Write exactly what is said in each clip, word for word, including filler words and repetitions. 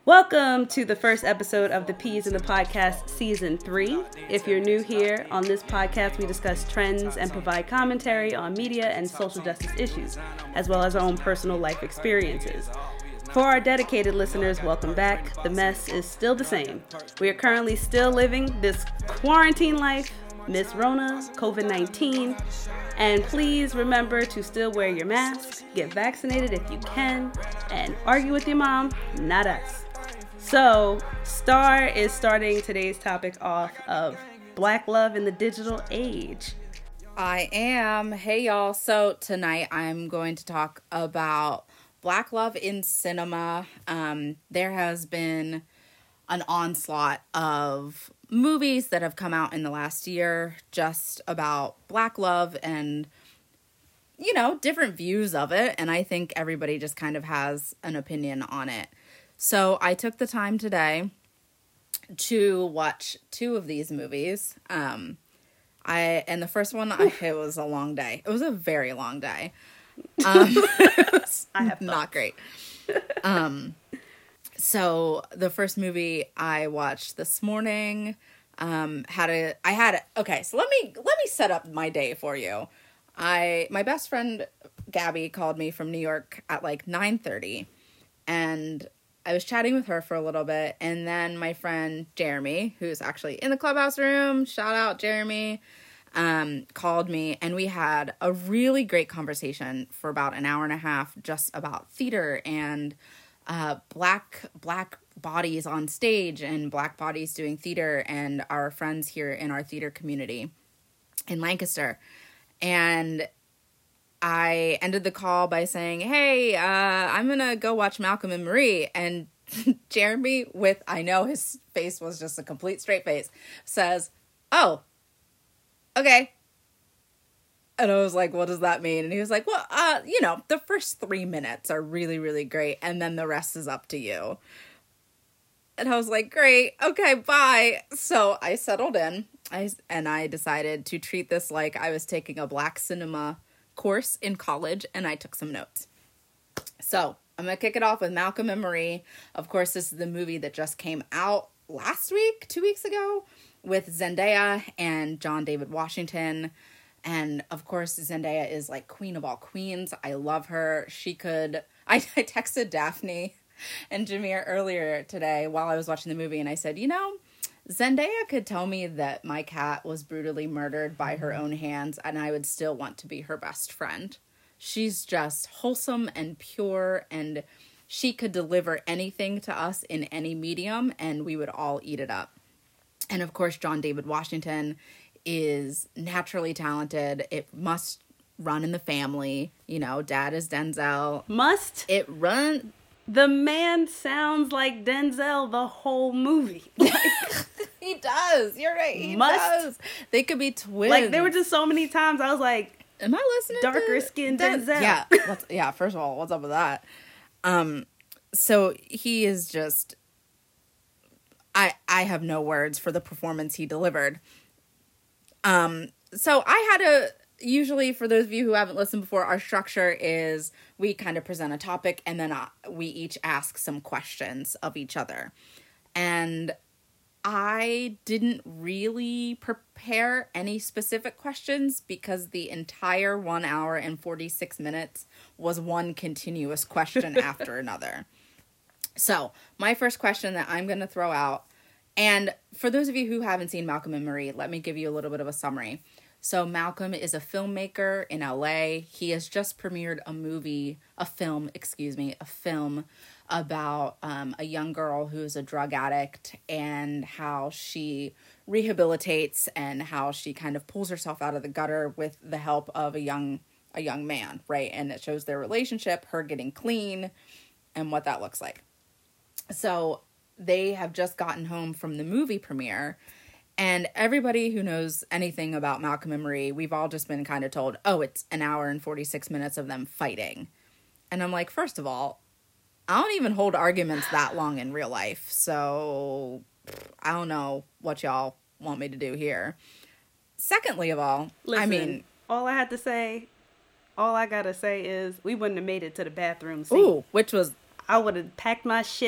Welcome to the first episode of the Peas in the Podcast Season three. If you're new here, on this podcast we discuss trends and provide commentary on media and social justice issues, as well as our own personal life experiences. For our dedicated listeners, welcome back. The mess is still the same. We are currently still living this quarantine life, Miss Rona, covid nineteen, and please remember to still wear your mask, get vaccinated if you can, and argue with your mom, not us. So, Star is starting today's topic off of Black love in the digital age. I am. Hey, y'all. So, tonight I'm going to talk about Black love in cinema. Um, there has been an onslaught of movies that have come out in the last year just about Black love and, you know, different views of it. And I think everybody just kind of has an opinion on it. So I took the time today to watch two of these movies. Um, I and the first one, I, it was a long day. It was a very long day. Um, it was I have not great. Um, so the first movie I watched this morning, um, had a, I had, a, okay, so let me, let me set up my day for you. I, my best friend, Gabby, called me from New York at like nine thirty, and I was chatting with her for a little bit, and then my friend Jeremy, who's actually in the Clubhouse room, shout out Jeremy, um, called me, and we had a really great conversation for about an hour and a half just about theater and uh, black black bodies on stage and black bodies doing theater and our friends here in our theater community in Lancaster. And I ended the call by saying, hey, uh, I'm going to go watch Malcolm and Marie. And Jeremy, with, I know his face was just a complete straight face, says, oh, okay. And I was like, what does that mean? And he was like, well, uh, you know, the first three minutes are really, really great. And then the rest is up to you. And I was like, great. Okay, bye. So I settled in I, and I decided to treat this like I was taking a black cinema course in college, and I took some notes. So I'm gonna kick it off with Malcolm and Marie. Of course, this is the movie that just came out last week, two weeks ago, with Zendaya and John David Washington. And of course, Zendaya is like queen of all queens. I love her. She could. I, I texted Daphne and Jameer earlier today while I was watching the movie, and I said, you know, Zendaya could tell me that my cat was brutally murdered by her own hands, and I would still want to be her best friend. She's just wholesome and pure, and she could deliver anything to us in any medium, and we would all eat it up. And of course, John David Washington is naturally talented. It must run in the family. You know, dad is Denzel. Must? It run... The man sounds like Denzel the whole movie. He does. You're right. He Must. does. They could be twins. Like, there were just so many times I was like, am I listening darker to skinned Den- Denzel? Yeah. What's, yeah. First of all, what's up with that? Um, so he is just, I, I have no words for the performance he delivered. Um, so I had a, usually for those of you who haven't listened before, our structure is we kind of present a topic and then uh, we each ask some questions of each other. And I didn't really prepare any specific questions because the entire one hour and forty-six minutes was one continuous question after another. So my first question that I'm going to throw out, and for those of you who haven't seen Malcolm and Marie, let me give you a little bit of a summary. So Malcolm is a filmmaker in L A. He has just premiered a movie, a film, excuse me, a film about um, a young girl who's a drug addict and how she rehabilitates and how she kind of pulls herself out of the gutter with the help of a young a young man, right? And it shows their relationship, her getting clean, and what that looks like. So they have just gotten home from the movie premiere. And everybody who knows anything about Malcolm and Marie, we've all just been kind of told, oh, it's an hour and forty-six minutes of them fighting. And I'm like, first of all, I don't even hold arguments that long in real life. So I don't know what y'all want me to do here. Secondly of all, Listen, I mean, all I had to say, all I gotta say is we wouldn't have made it to the bathroom scene. ooh, which was, I would have packed my shit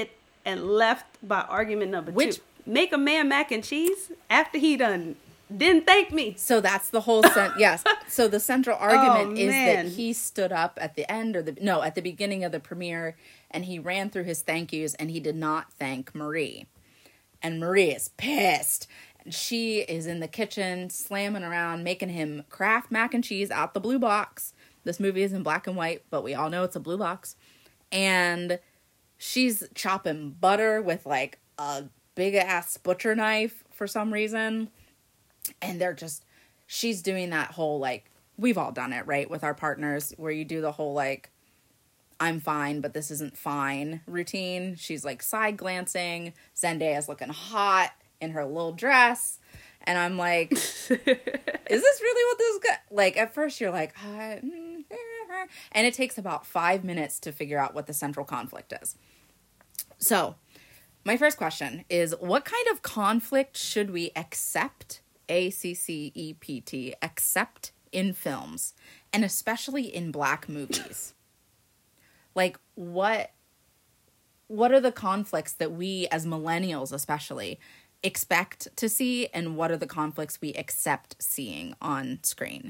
and left by argument number Which, two. Make a man mac and cheese after he done didn't thank me. So that's the whole cent. Yes. So the central argument Oh, is man. that he stood up at the end or the no at the beginning of the premiere, and he ran through his thank yous, and he did not thank Marie, and Marie is pissed. And she is in the kitchen slamming around, making him Kraft mac and cheese out the blue box. This movie is in black and white, but we all know it's a blue box. And she's chopping butter with like a big ass butcher knife for some reason. And they're just, she's doing that whole like, we've all done it, right? With our partners, where you do the whole like, I'm fine, but this isn't fine routine. She's like side glancing. Zendaya's looking hot in her little dress. And I'm like, is this really what this guy, like at first you're like, uh, and it takes about five minutes to figure out what the central conflict is. So my first question is, what kind of conflict should we accept, A C C E P T, accept in films, and especially in black movies? Like, what, what are the conflicts that we as millennials especially expect to see, and what are the conflicts we accept seeing on screen?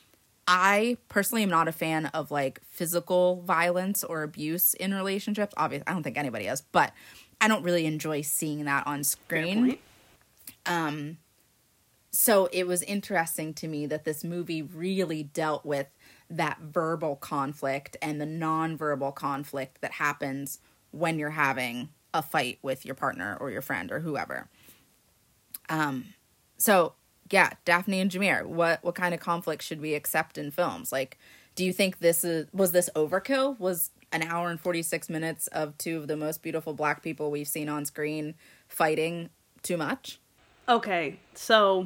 I personally am not a fan of like physical violence or abuse in relationships. Obviously, I don't think anybody is, but I don't really enjoy seeing that on screen. Um, so it was interesting to me that this movie really dealt with that verbal conflict and the non-verbal conflict that happens when you're having a fight with your partner or your friend or whoever. Um, so yeah, Daphne and Jameer, what, what kind of conflict should we accept in films? Like, do you think this is, was this overkill? Was an hour and forty-six minutes of two of the most beautiful black people we've seen on screen fighting too much? Okay, so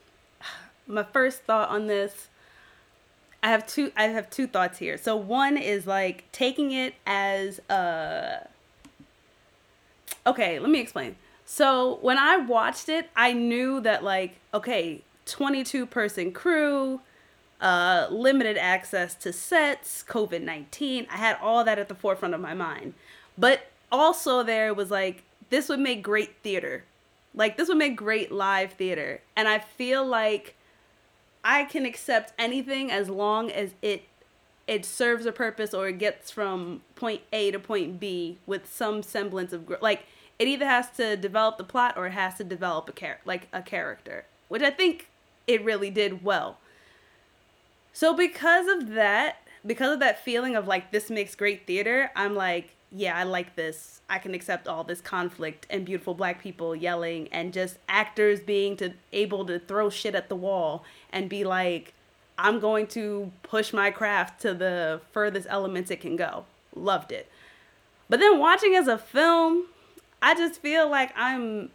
my first thought on this, I have two I have two thoughts here. So one is like taking it as a, okay, let me explain. So when I watched it, I knew that like, okay, twenty-two person crew, uh, limited access to sets, covid nineteen. I had all that at the forefront of my mind. But also there was like, this would make great theater. Like, this would make great live theater. And I feel like I can accept anything as long as it it serves a purpose or it gets from point A to point B with some semblance of, like, it either has to develop the plot or it has to develop a char- like a character, which I think it really did well. So because of that, because of that feeling of like, this makes great theater, I'm like, yeah, I like this. I can accept all this conflict and beautiful black people yelling and just actors being to able to throw shit at the wall and be like, I'm going to push my craft to the furthest elements it can go. Loved it. But then watching as a film, I just feel like I'm,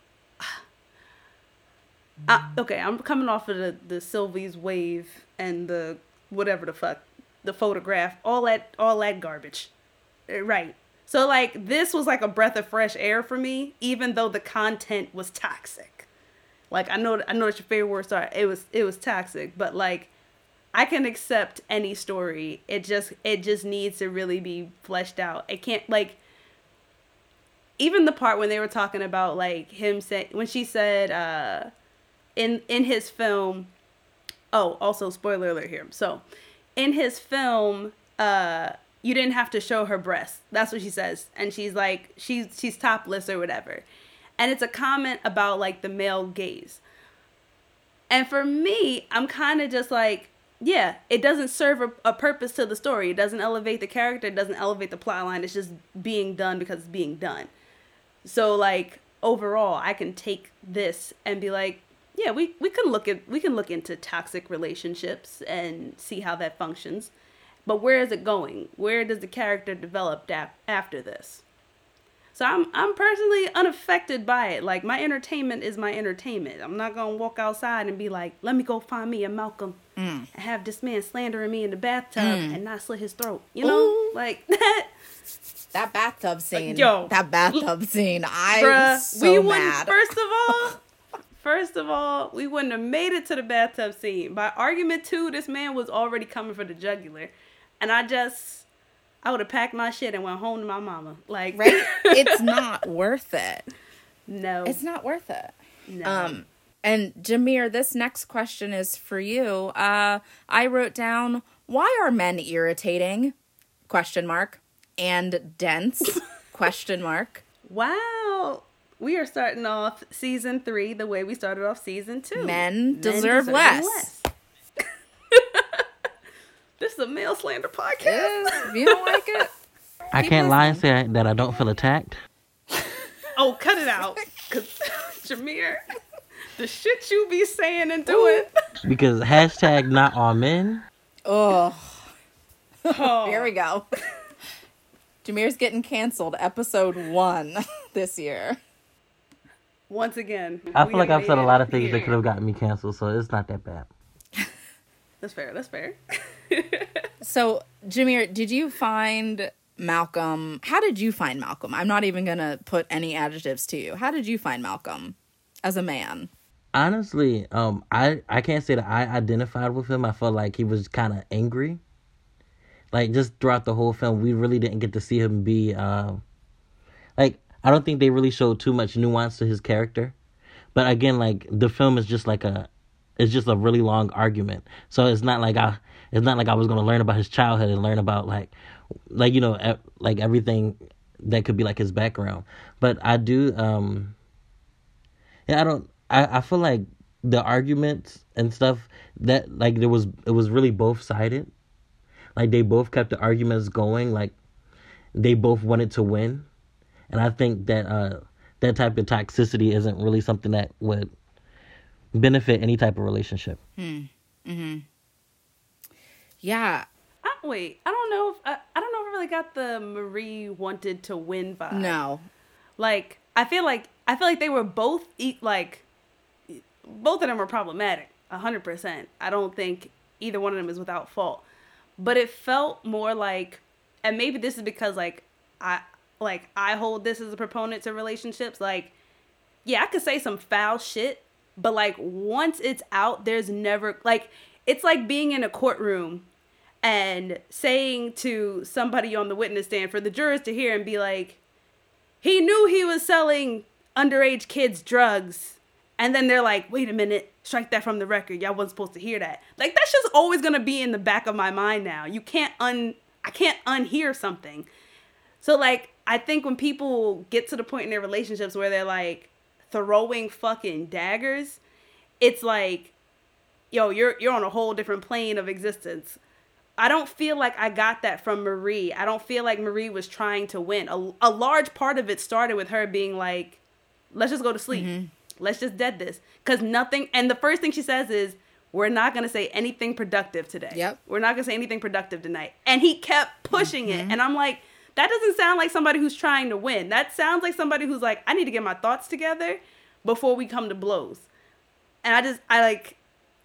I, okay, I'm coming off of the, the Sylvie's wave and the whatever the fuck, the photograph, all that, all that garbage. Right. So like, this was like a breath of fresh air for me, even though the content was toxic. Like, I know, I know it's your favorite word, sorry, it was, it was toxic, but like, I can accept any story. It just, it just needs to really be fleshed out. It can't, like, even the part when they were talking about like him say, when she said, uh, in, in his film, oh, also spoiler alert here. So in his film, uh, you didn't have to show her breasts. That's what she says. And she's like, she's, she's topless or whatever. And it's a comment about like the male gaze. And for me, I'm kind of just like, yeah, it doesn't serve a, a purpose to the story. It doesn't elevate the character. It doesn't elevate the plot line. It's just being done because it's being done. So like overall, I can take this and be like, yeah, we, we can look at, we can look into toxic relationships and see how that functions. But where is it going? Where does the character develop da- after this? So I'm I'm personally unaffected by it. Like, my entertainment is my entertainment. I'm not going to walk outside and be like, let me go find me a Malcolm mm. and have this man slandering me in the bathtub mm. and not slit his throat. You know? Ooh. Like, that. That bathtub scene. Yo. That bathtub scene. I Bruh, was so we mad. First of all, first of all, we wouldn't have made it to the bathtub scene. By argument two, this man was already coming for the jugular. And I just, I would have packed my shit and went home to my mama. Like, right? It's not worth it. No. It's not worth it. No. Um, and Jameer, this next question is for you. Uh, I wrote down, why are men irritating? Question mark. And dense? Question mark. Wow. We are starting off season three the way we started off season two. Men, Men deserve, deserve less. less. This is a male slander podcast. If you don't like it, I keep can't lie and listening. say that I don't feel attacked. Oh, cut it out. Because, Jameer, the shit you be saying and doing. Because hashtag not all men. Oh, Oh. here we go. Jameer's getting canceled episode one this year. Once again. I we feel like have I've said a made lot it of things that here. could have gotten me canceled, so it's not that bad. That's fair. That's fair. So, Jameer, did you find Malcolm? How did you find Malcolm? I'm not even going to put any adjectives to you. How did you find Malcolm as a man? Honestly, um, I, I can't say that I identified with him. I felt like he was kind of angry. Like, just throughout the whole film, we really didn't get to see him be, uh, like, I don't think they really showed too much nuance to his character. But again, like, the film is just like a, it's just a really long argument. So it's not like I, it's not like I was going to learn about his childhood and learn about, like, like, you know, e- like everything that could be like his background. But I do, um, yeah, I don't, I, I feel like the arguments and stuff that, like, there was, it was really both sided. Like, they both kept the arguments going. Like, they both wanted to win. And I think that uh, that type of toxicity isn't really something that would benefit any type of relationship. Hmm. Mm-hmm. Yeah. I, wait, I don't know if I, I don't know if I really got the Marie wanted to win vibe. No. Like, I feel like I feel like they were both eat like both of them were problematic, a hundred percent. I don't think either one of them is without fault. But it felt more like, and maybe this is because like I like I hold this as a proponent to relationships. Like, yeah, I could say some foul shit, but like once it's out, there's never like it's like being in a courtroom and saying to somebody on the witness stand for the jurors to hear and be like, he knew he was selling underage kids drugs. And then they're like, wait a minute, strike that from the record. Y'all wasn't supposed to hear that. Like, that's just always going to be in the back of my mind now. You can't un, I can't unhear something. So, like, I think when people get to the point in their relationships where they're, like, throwing fucking daggers, it's like, yo, you're you're on a whole different plane of existence. I don't feel like I got that from Marie. I don't feel like Marie was trying to win. A, a large part of it started with her being like, let's just go to sleep. Mm-hmm. Let's just dead this. Because nothing, and the first thing she says is, we're not going to say anything productive today. Yep. We're not going to say anything productive tonight. And he kept pushing mm-hmm. it. And I'm like, that doesn't sound like somebody who's trying to win. That sounds like somebody who's like, I need to get my thoughts together before we come to blows. And I just, I like,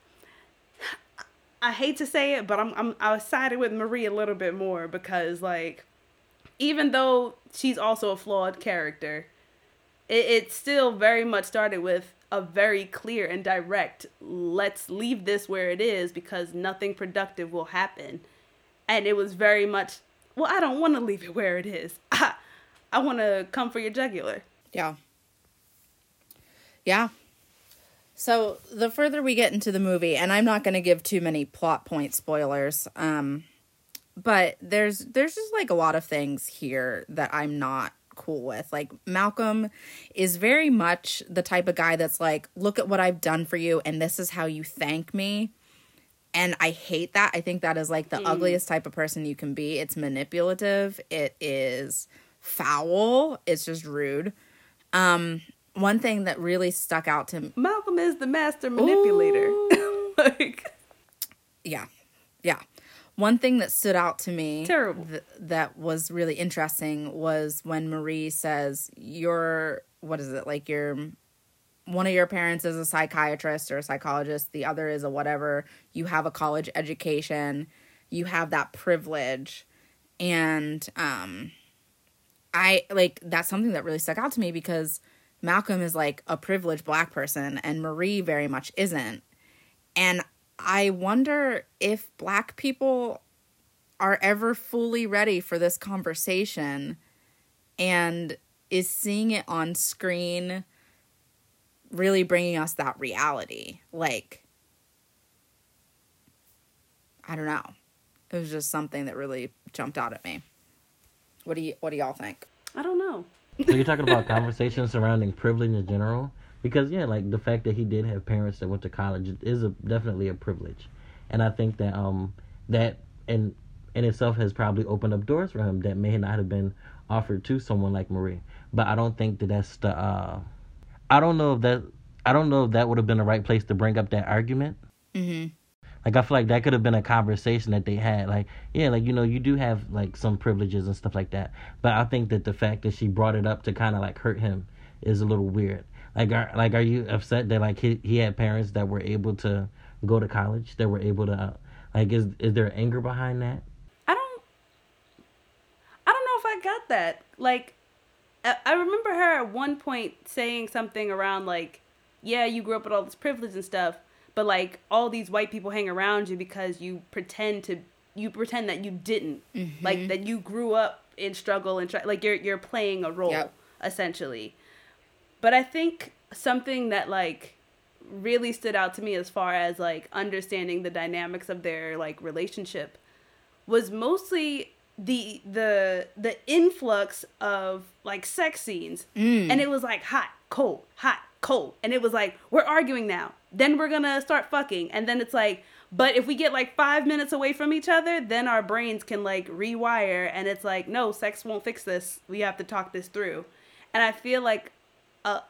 I hate to say it, but I'm, I'm, I was sided with Marie a little bit more because like, even though she's also a flawed character, it, it still very much started with a very clear and direct, let's leave this where it is because nothing productive will happen. And it was very much, well, I don't want to leave it where it is. I, I want to come for your jugular. Yeah. Yeah. So the further we get into the movie, and I'm not going to give too many plot point spoilers, um, but there's there's just like a lot of things here that I'm not cool with. Like, Malcolm is very much the type of guy that's like, look at what I've done for you and this is how you thank me. And I hate that. I think that is like the mm. ugliest type of person you can be. It's manipulative. It is foul. It's just rude. Um, one thing that really stuck out to me. Malcolm is the master manipulator. Like, yeah. Yeah. One thing that stood out to me terrible. Th- that was really interesting was when Marie says, you're, what is it? Like, you're, one of your parents is a psychiatrist or a psychologist. The other is a whatever. You have a college education. You have that privilege. And um, I, like, that's something that really stuck out to me because Malcolm is, like, a privileged Black person and Marie very much isn't. And I wonder if Black people are ever fully ready for this conversation, and is seeing it on screen really bringing us that reality. Like, I don't know. It was just something that really jumped out at me. What do you what do y'all think? I don't know. So you're talking about conversations surrounding privilege in general? Because, yeah, like, the fact that he did have parents that went to college is a, definitely a privilege. And I think that um that in, in itself has probably opened up doors for him that may not have been offered to someone like Marie. But I don't think that that's the... Uh, I don't know if that... I don't know if that would have been the right place to bring up that argument. Mm-hmm. Like, I feel like that could have been a conversation that they had. Like, yeah, like, you know, you do have, like, some privileges and stuff like that. But I think that the fact that she brought it up to kind of, like, hurt him is a little weird. Like, are, like, are you upset that, like, he, he had parents that were able to go to college, that were able to, uh, like, is is there anger behind that? I don't, I don't know if I got that. Like, I, I remember her at one point saying something around, like, yeah, you grew up with all this privilege and stuff, but, like, all these white people hang around you because you pretend to, you pretend that you didn't. Mm-hmm. Like, that you grew up in struggle and, try, like, you're you're playing a role, yep. essentially. But I think something that, like, really stood out to me as far as, like, understanding the dynamics of their, like, relationship was mostly the the the influx of, like, sex scenes. Mm. And it was, like, hot, cold, hot, cold. And it was, like, we're arguing now. Then we're going to start fucking. And then it's, like, but if we get, like, five minutes away from each other, then our brains can, like, rewire. And it's, like, no, sex won't fix this. We have to talk this through. And I feel like Uh,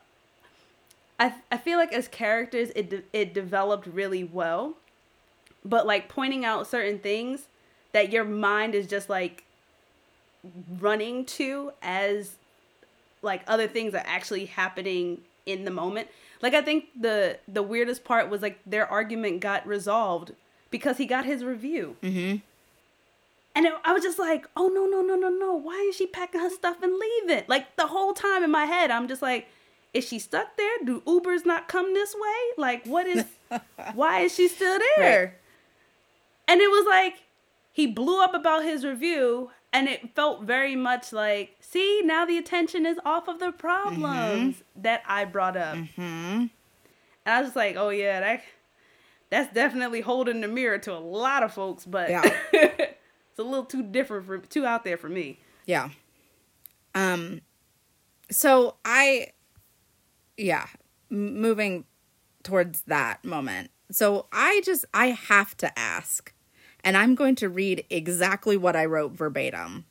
I I feel like as characters, it de- it developed really well, but, like, pointing out certain things that your mind is just, like, running to as, like, other things are actually happening in the moment. Like, I think the the weirdest part was, like, their argument got resolved because he got his review. Mm-hmm. And it, I was just like, oh, no, no, no, no, no. Why is she packing her stuff and leaving? Like, the whole time in my head, I'm just like, is she stuck there? Do Ubers not come this way? Like, what is, why is she still there? Right. And it was like, he blew up about his review, and it felt very much like, see, now the attention is off of the problems mm-hmm. that I brought up. Mm-hmm. And I was just like, oh, yeah, that that's definitely holding the mirror to a lot of folks, but yeah. It's a little too different, for too out there for me. Yeah. Um. So I... Yeah, M- moving towards that moment. So I just, I have to ask, and I'm going to read exactly what I wrote verbatim.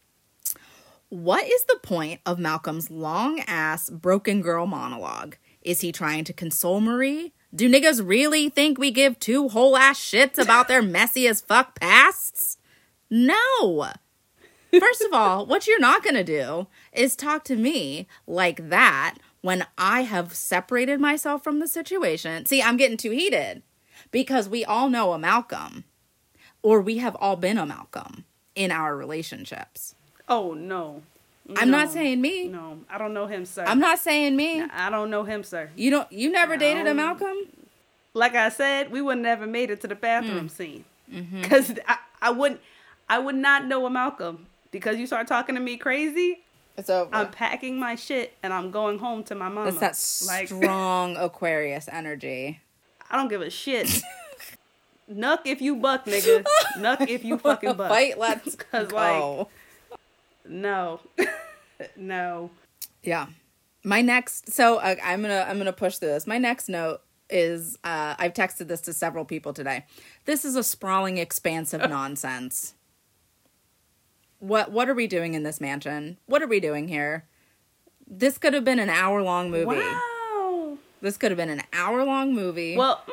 What is the point of Malcolm's long-ass broken girl monologue? Is he trying to console Marie? Do niggas really think we give two whole-ass shits about their messy as fuck pasts? No. First of all, what you're not going to do is talk to me like that when I have separated myself from the situation. See, I'm getting too heated because we all know a Malcolm, or we have all been a Malcolm in our relationships. Oh, no. I'm no. not saying me. No, I don't know him, sir. I'm not saying me. I don't know him, sir. You don't. You never dated a Malcolm? Like I said, we would never made it to the bathroom mm. scene. Because mm-hmm. I, I wouldn't, I would not know a Malcolm. Because you start talking to me crazy, it's over. I'm packing my shit and I'm going home to my mama. That's that like, strong Aquarius energy. I don't give a shit. Nuck if you buck, nigga. Nuck if you fucking buck. Fight, let's Cause go. Like, no, no. Yeah. My next, so uh, I'm gonna I'm gonna push through this. My next note is uh, I've texted this to several people today. This is a sprawling expanse of nonsense. What what are we doing in this mansion? What are we doing here? This could have been an hour long movie. Wow. This could have been an hour long movie. Well,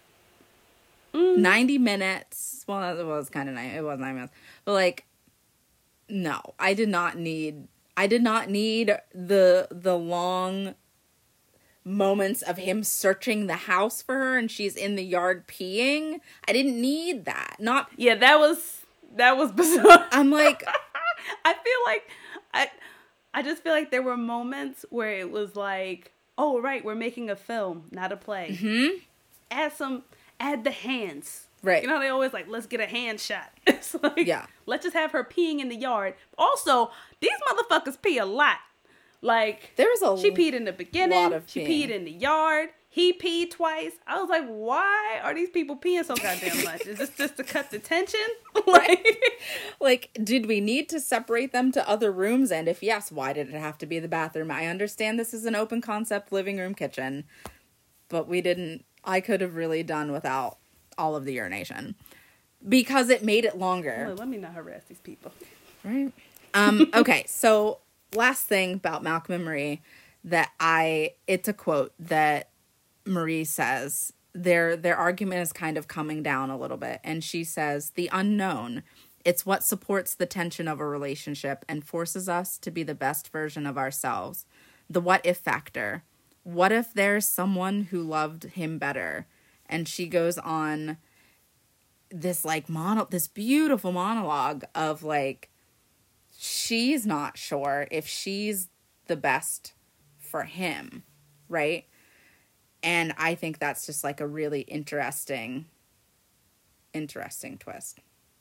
mm, mm. ninety minutes. Well, it was kind of nice. It was ninety minutes. But like, no, I did not need. I did not need the the long moments of him searching the house for her and she's in the yard peeing. I didn't need that. Not yeah, that was. That was bizarre. I'm like, I feel like, I I just feel like there were moments where it was like, oh, right, we're making a film, not a play. Mm-hmm. Add some, add the hands. Right. You know how they always like, let's get a hand shot. It's like, yeah. let's just have her peeing in the yard. Also, these motherfuckers pee a lot. Like, there was a she peed in the beginning. lot of she peeing. peed in the yard. He peed twice. I was like, why are these people peeing so goddamn much? Is this just to cut the tension? Like, like, did we need to separate them to other rooms? And if yes, why did it have to be the bathroom? I understand this is an open concept living room kitchen, but we didn't, I could have really done without all of the urination because it made it longer. well, let me not harass these people. Right. Um, okay. So last thing about Malcolm and Marie that I, it's a quote that Marie says, their their argument is kind of coming down a little bit. And she says, the unknown, it's what supports the tension of a relationship and forces us to be the best version of ourselves. The what if factor. What if there's someone who loved him better? And she goes on this like mono, this beautiful monologue of like, she's not sure if she's the best for him, right? And I think that's just like a really interesting, interesting twist.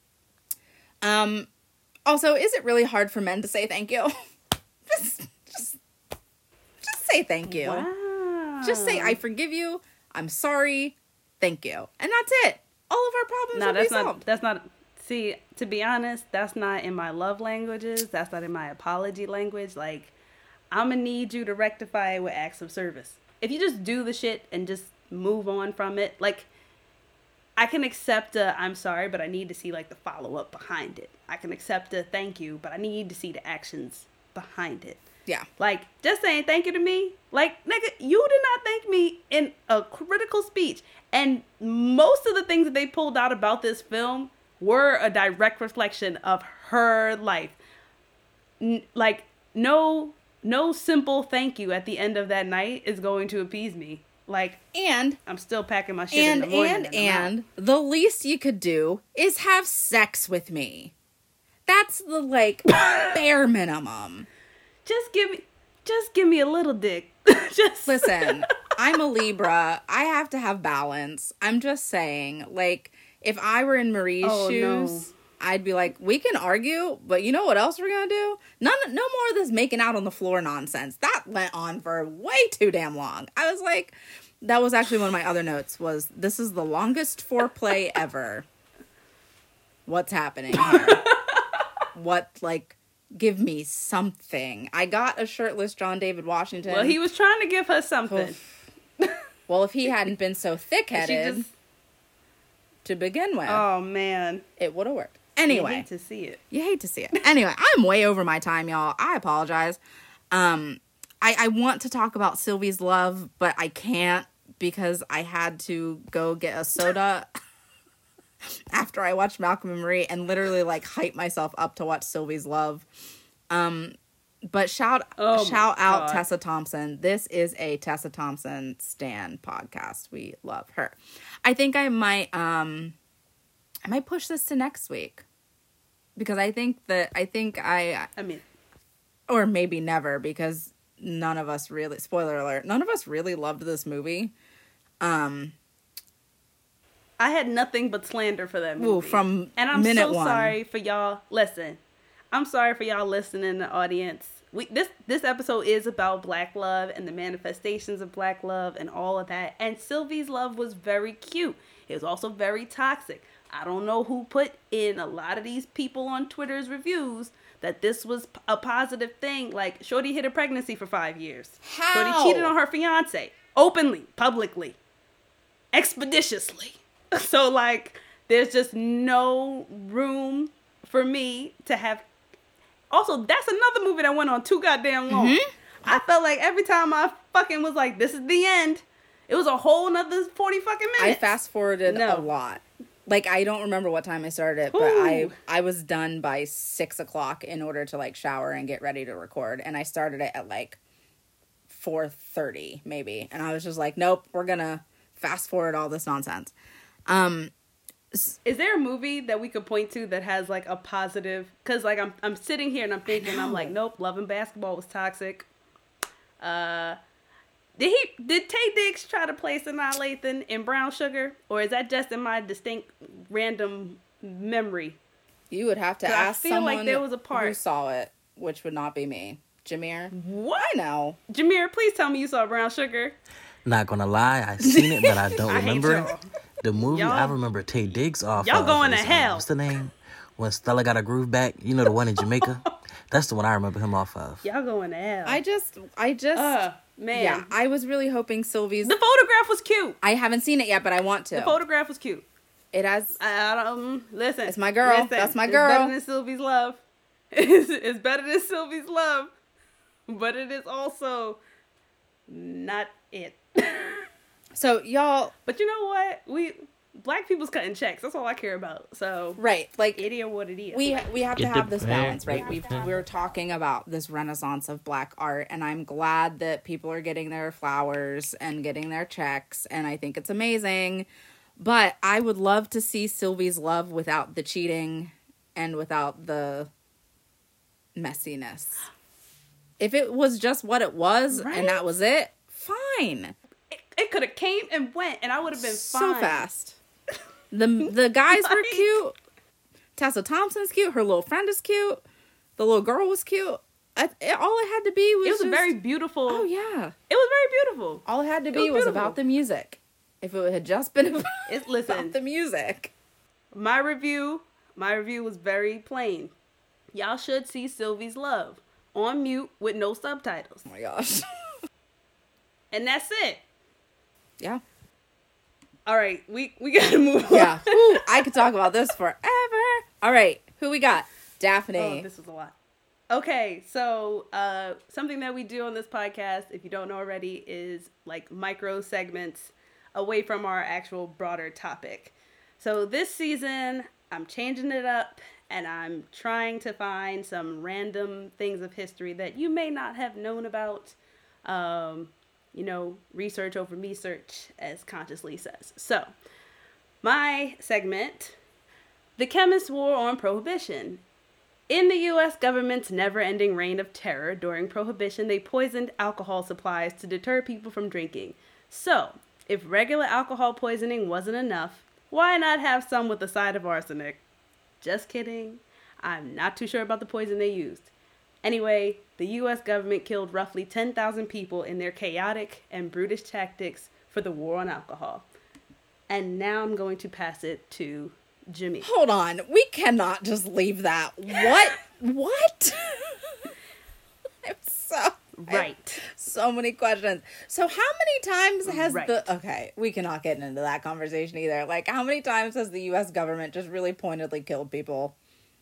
Um, also, is it really hard for men to say thank you? just, just, just say thank you. Wow. Just say, I forgive you. I'm sorry. Thank you. And that's it. All of our problems No, will that's be not, solved. that's not, see, to be honest, that's not in my love languages. That's not in my apology language. Like, I'm going to need you to rectify it with acts of service. If you just do the shit and just move on from it, like, I can accept a I'm sorry, but I need to see, like, the follow-up behind it. I can accept a thank you, but I need to see the actions behind it. Yeah. Like, just saying thank you to me, like, nigga, you did not thank me in a critical speech. And most of the things that they pulled out about this film were a direct reflection of her life. N- like, no... No simple thank you at the end of that night is going to appease me. Like, And I'm still packing my shit and in the morning. and and I'm and the least you could do is have sex with me. That's the like bare minimum. Just give me, just give me a little dick. Just Listen, I'm a Libra. I have to have balance. I'm just saying, like, if I were in Marie's Oh, shoes, no. I'd be like, we can argue, but you know what else we're gonna do? None, no more of this making out on the floor nonsense. That went on for way too damn long. I was like, that was actually one of my other notes. Was this is the longest foreplay ever? What's happening here? What like? Give me something. I got a shirtless John David Washington. Well, he was trying to give her something. Well, if he hadn't been so She thick-headed just, to begin with, oh man. it would have worked. You Anyway, hate to see it. you hate to see it. Anyway, I'm way over my time, y'all. I apologize. Um, I, I want to talk about Sylvie's Love, but I can't because I had to go get a soda after I watched Malcolm and Marie and literally like hype myself up to watch Sylvie's Love. Um, but shout Oh shout my out God. Tessa Thompson. This is a Tessa Thompson stan podcast. We love her. I think I might um I might push this to next week. Because I think that, I think I, I mean, or maybe never, because none of us really, spoiler alert, none of us really loved this movie. Um, I had nothing but slander for that movie. ooh, from and I'm minute so one. sorry for y'all. Listen, I'm sorry for y'all listening, the audience. We this this episode is about Black love and the manifestations of Black love and all of that. And Sylvie's Love was very cute. It was also very toxic. I don't know who put in a lot of these people on Twitter's reviews that this was a positive thing. Like, Shorty hid a pregnancy for five years. How? Shorty cheated on her fiance. Openly, publicly, expeditiously. So, like, there's just no room for me to have... Also, that's another movie that went on too goddamn long. Mm-hmm. I felt like every time I fucking was like, this is the end, it was a whole nother forty fucking I minutes. fast forwarded No. a lot. Like, I don't remember what time I started it, but Ooh. I, I was done by six o'clock in order to, like, shower and get ready to record. And I started it at, like, four thirty, maybe. And I was just like, nope, we're gonna fast forward all this nonsense. Um, Is there a movie that we could point to that has like a positive? Because like I'm I'm sitting here and I'm thinking, I'm like, nope, Love and Basketball was toxic. Uh, Did he? Did Taye Diggs try to play Sanaa Lathan in Brown Sugar, or is that just in my distinct random memory? You would have to I ask feel someone like there was a part. who saw it, which would not be me. Jameer? What? I know. Jameer, please tell me you saw Brown Sugar. Not gonna lie, I seen it, but I don't I hate remember it. y'all. The movie Y'all- I remember Taye Diggs off. Y'all of going is, to uh, hell. What's the name? When Stella Got a Groove Back. You know the one in Jamaica. That's the one I remember him off of. Y'all going to hell. I just, I just, Uh, man. yeah, I was really hoping Sylvie's. The photograph was cute. I haven't seen it yet, but I want to. The photograph was cute. It has. I, I don't listen. It's my girl. Listen, That's my it's girl. better than Sylvie's Love. It's, it's better than Sylvie's Love, but it is also not it. So y'all, But you know what? We black people's cutting checks. That's all I care about. So right? Like it is what it is. we we have to Get the have this bag, balance, right? get We the bag. we're talking about this renaissance of black art, and I'm glad that people are getting their flowers and getting their checks, and I think it's amazing. But I would love to see Sylvie's Love without the cheating and without the messiness. If it was just what it was Right? and that was it, fine. it, it could have came and went, and I would have been So fine. fast. The the guys were Like- cute. Tessa Thompson's cute. Her little friend is cute. The little girl was cute. I, it, all it had to be was It was just, a very beautiful. oh yeah. It was very beautiful. All it had to It be was was, beautiful. about the music. If it had just been about, It's listen. about the music. My review, my review was very plain. Y'all should see Sylvie's Love on mute with no subtitles, Oh my gosh. and that's it. Yeah. All right, we we gotta move on. Yeah. Ooh, I could talk about this forever. All right. Who we got? Daphne. Oh, this was a lot. Okay, so uh, something that we do on this podcast, if you don't know already, is like micro segments away from our actual broader topic. So this season, I'm changing it up, and I'm trying to find some random things of history that you may not have known about. Um, you know, research over me search, as Consciously says. So, my segment, The Chemist War on Prohibition. In the U S government's never-ending reign of terror during Prohibition, they poisoned alcohol supplies to deter people from drinking. So, if regular alcohol poisoning wasn't enough, why not have some with a side of arsenic? Just kidding. I'm not too sure about the poison they used. Anyway, the U S government killed roughly ten thousand people in their chaotic and brutish tactics for the war on alcohol. And now I'm going to pass it to Jimmy. Hold on. We cannot just leave that. What? What? I'm so I have Right. so many questions. So how many times has Right. the okay, we cannot get into that conversation either. Like how many times has the U S government just really pointedly killed people?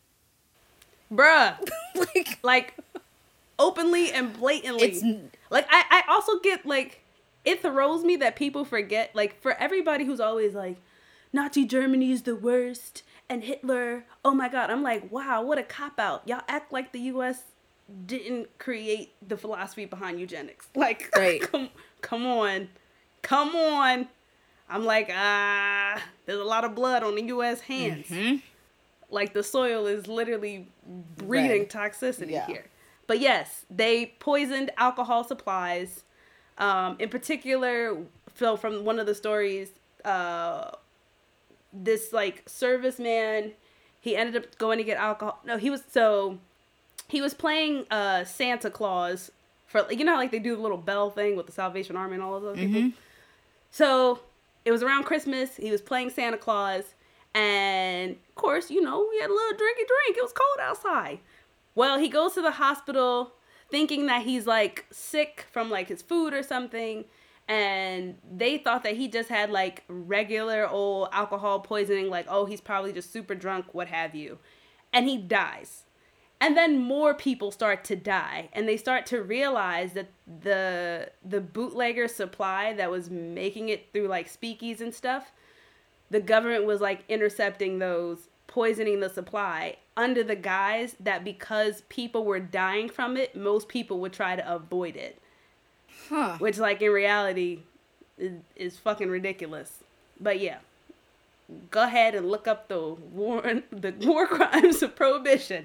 Bruh. Like Like, openly and blatantly. it's Like, I, I also get, like, it throws me that people forget, like, for everybody who's always like, Nazi Germany is the worst, and Hitler, oh my god, I'm like, wow, what a cop-out. Y'all act like the U S didn't create the philosophy behind eugenics. Like, Right. come, come on. Come on. I'm like, ah, there's a lot of blood on the U S hands. Mhm. Like, the soil is literally breeding Red. toxicity Yeah. here. But yes, they poisoned alcohol supplies. Um, in particular, so from one of the stories, uh, this like serviceman, he ended up going to get alcohol. No, he was so he was playing uh, Santa Claus for, you know how like they do the little bell thing with the Salvation Army and all of those people. So it was around Christmas. He was playing Santa Claus, and of course, you know, we had a little drinky drink. It was cold outside. Well, he goes to the hospital thinking that he's like sick from like his food or something, and they thought that he just had like regular old alcohol poisoning, like, oh, he's probably just super drunk, what have you. And he dies. And then more people start to die, and they start to realize that the the bootlegger supply that was making it through like speakeasies and stuff, the government was like intercepting those, poisoning the supply under the guise that because people were dying from it, most people would try to avoid it. Huh. Which, like, in reality is, is fucking ridiculous. But yeah, go ahead and look up the war the war crimes of Prohibition.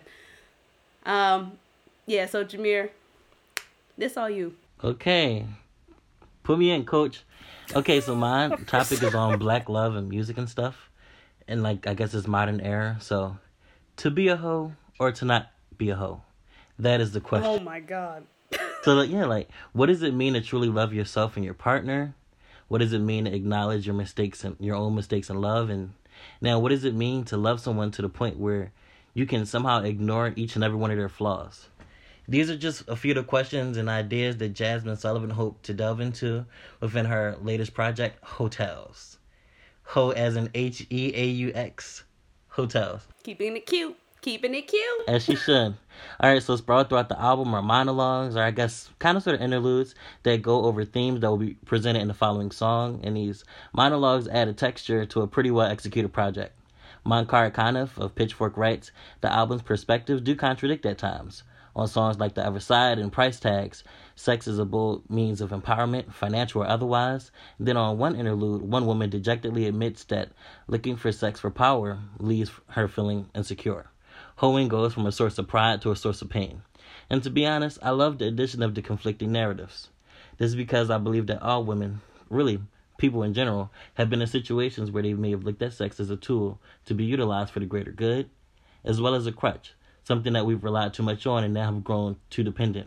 Um, yeah. So Jameer, this all you. Okay. Put me in, coach. Okay, so my topic is on black love and music and stuff. And, like, I guess it's modern era. So, to be a hoe or to not be a hoe? That is the question. Oh, my God. So, like, yeah, like, what does it mean to truly love yourself and your partner? What does it mean to acknowledge your mistakes and your own mistakes in love? And now, what does it mean to love someone to the point where you can somehow ignore each and every one of their flaws? These are just a few of the questions and ideas that Jazmine Sullivan hoped to delve into within her latest project, Hotels. Ho as in H E A U X. Hotels. Keeping it cute. Keeping it cute. As she should. Alright, so sprawled throughout the album are monologues, or I guess kind of sort of interludes that go over themes that will be presented in the following song. And these monologues add a texture to a pretty well executed project. Monkar Kaniff of Pitchfork writes, the album's perspectives do contradict at times. On songs like The Other Side and Price Tags, sex is a bold means of empowerment, financial or otherwise. Then on one interlude, one woman dejectedly admits that looking for sex for power leaves her feeling insecure. Hoeing goes from a source of pride to a source of pain. And to be honest, I love the addition of the conflicting narratives. This is because I believe that all women, really people in general, have been in situations where they may have looked at sex as a tool to be utilized for the greater good, as well as a crutch. Something that we've relied too much on and now have grown too dependent.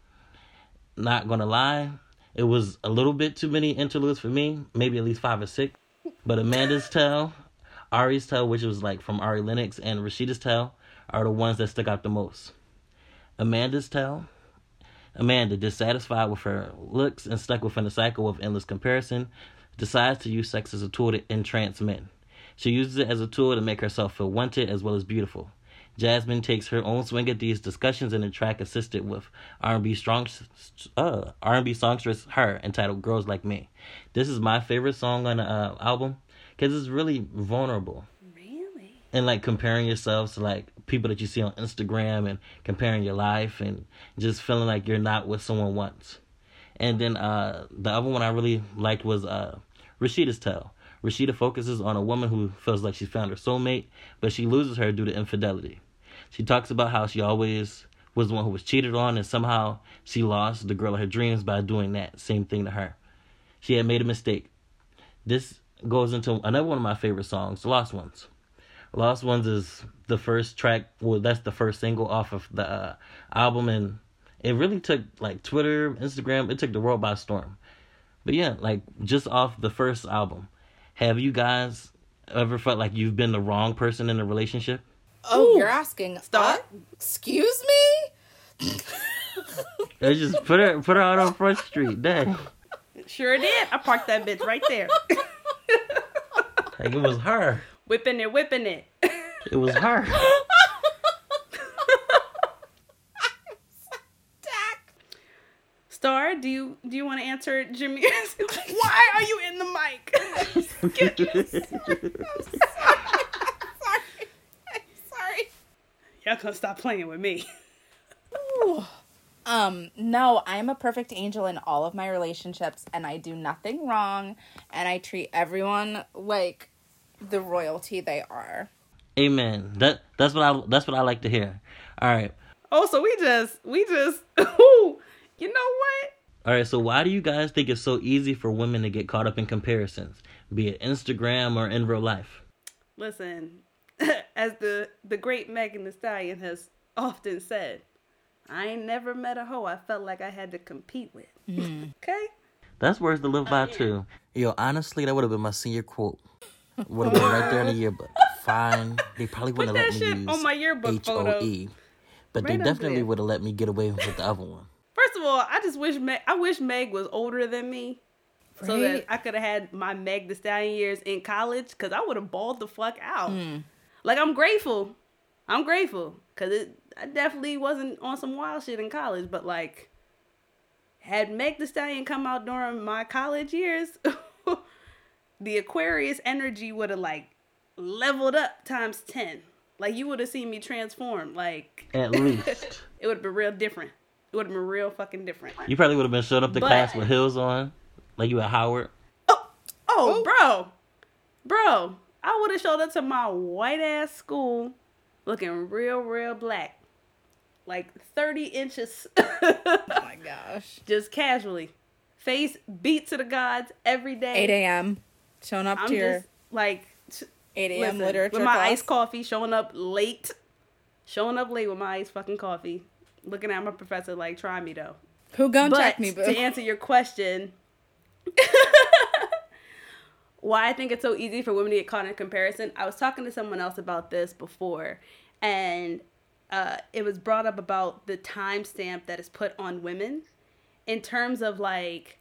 Not gonna lie, it was a little bit too many interludes for me, maybe at least five or six. But Amanda's Tale, Ari's Tale, which was like from Ari Lennox, and Rashida's Tale are the ones that stick out the most. Amanda's Tale, Amanda, dissatisfied with her looks and stuck within a cycle of endless comparison, decides to use sex as a tool to entrance men. She uses it as a tool to make herself feel wanted as well as beautiful. Jazmine takes her own swing at these discussions in a track assisted with R and B strong, uh, R and B songstress Her, entitled Girls Like Me. This is my favorite song on the uh, album because it's really vulnerable. Really? And like comparing yourselves to like people that you see on Instagram and comparing your life and just feeling like you're not what someone wants. And then uh, the other one I really liked was uh, Rashida's Tale. Rashida focuses on a woman who feels like she found her soulmate, but she loses her due to infidelity. She talks about how she always was the one who was cheated on, and somehow she lost the girl of her dreams by doing that same thing to her. She had made a mistake. This goes into another one of my favorite songs, Lost Ones. Lost Ones is the first track, well, that's the first single off of the uh, album, and it really took, like, Twitter, Instagram, it took the world by storm. But yeah, like, just off the first album. Have you guys ever felt like you've been the wrong person in a relationship? Oh, Ooh. you're asking. Start. Uh, excuse me? They just put her put her out on Front Street. Dang. Sure did. I parked that bitch right there. Like it was her. Whipping it, whipping it. It was her. Star, do you do you want to answer Jimmy? Why are you in the mic? Goodness. Sorry. Sorry. Y'all gonna stop playing with me. Ooh. Um, no, I'm a perfect angel in all of my relationships, and I do nothing wrong, and I treat everyone like the royalty they are. Amen. That that's what I that's what I like to hear. All right. Oh, so we just we just ooh, you know what? All right, so why do you guys think it's so easy for women to get caught up in comparisons, be it Instagram or in real life? Listen, as the the great Megan Thee Stallion has often said, I ain't never met a hoe I felt like I had to compete with. Mm. Okay? That's words to live by, too. Yo, honestly, that would have been my senior quote. Would have been right there in the yearbook. Fine. They probably wouldn't have let me use on my yearbook H O E. photo. But Right they definitely there. would have let me get away with the other one. First of all, I just wish Meg, I wish Meg was older than me. So that Right? I could have had my Meg Thee Stallion years in college. Because I would have balled the fuck out. Mm. Like, I'm grateful. I'm grateful. Because it I definitely wasn't on some wild shit in college. But, like, had Meg Thee Stallion come out during my college years, the Aquarius energy would have, like, leveled up times ten. Like, you would have seen me transform. Like, At least. it would have been real different. It would have been real fucking different. You probably would have been showing up to But- class with heels on, like you at Howard. Oh, oh, bro. Bro, I would have showed up to my white ass school looking real, real black. Like thirty inches. Oh my gosh. Just casually. face beat to the gods every day. eight a.m. showing up I'm to your just like eight a.m. literature with my class. iced coffee, showing up late, showing up late with my iced fucking coffee, looking at my professor like, try me though. Who gonna But check me, boo? To answer your question, why I think it's so easy for women to get caught in comparison, I was talking to someone else about this before, and uh, it was brought up about the timestamp that is put on women in terms of like,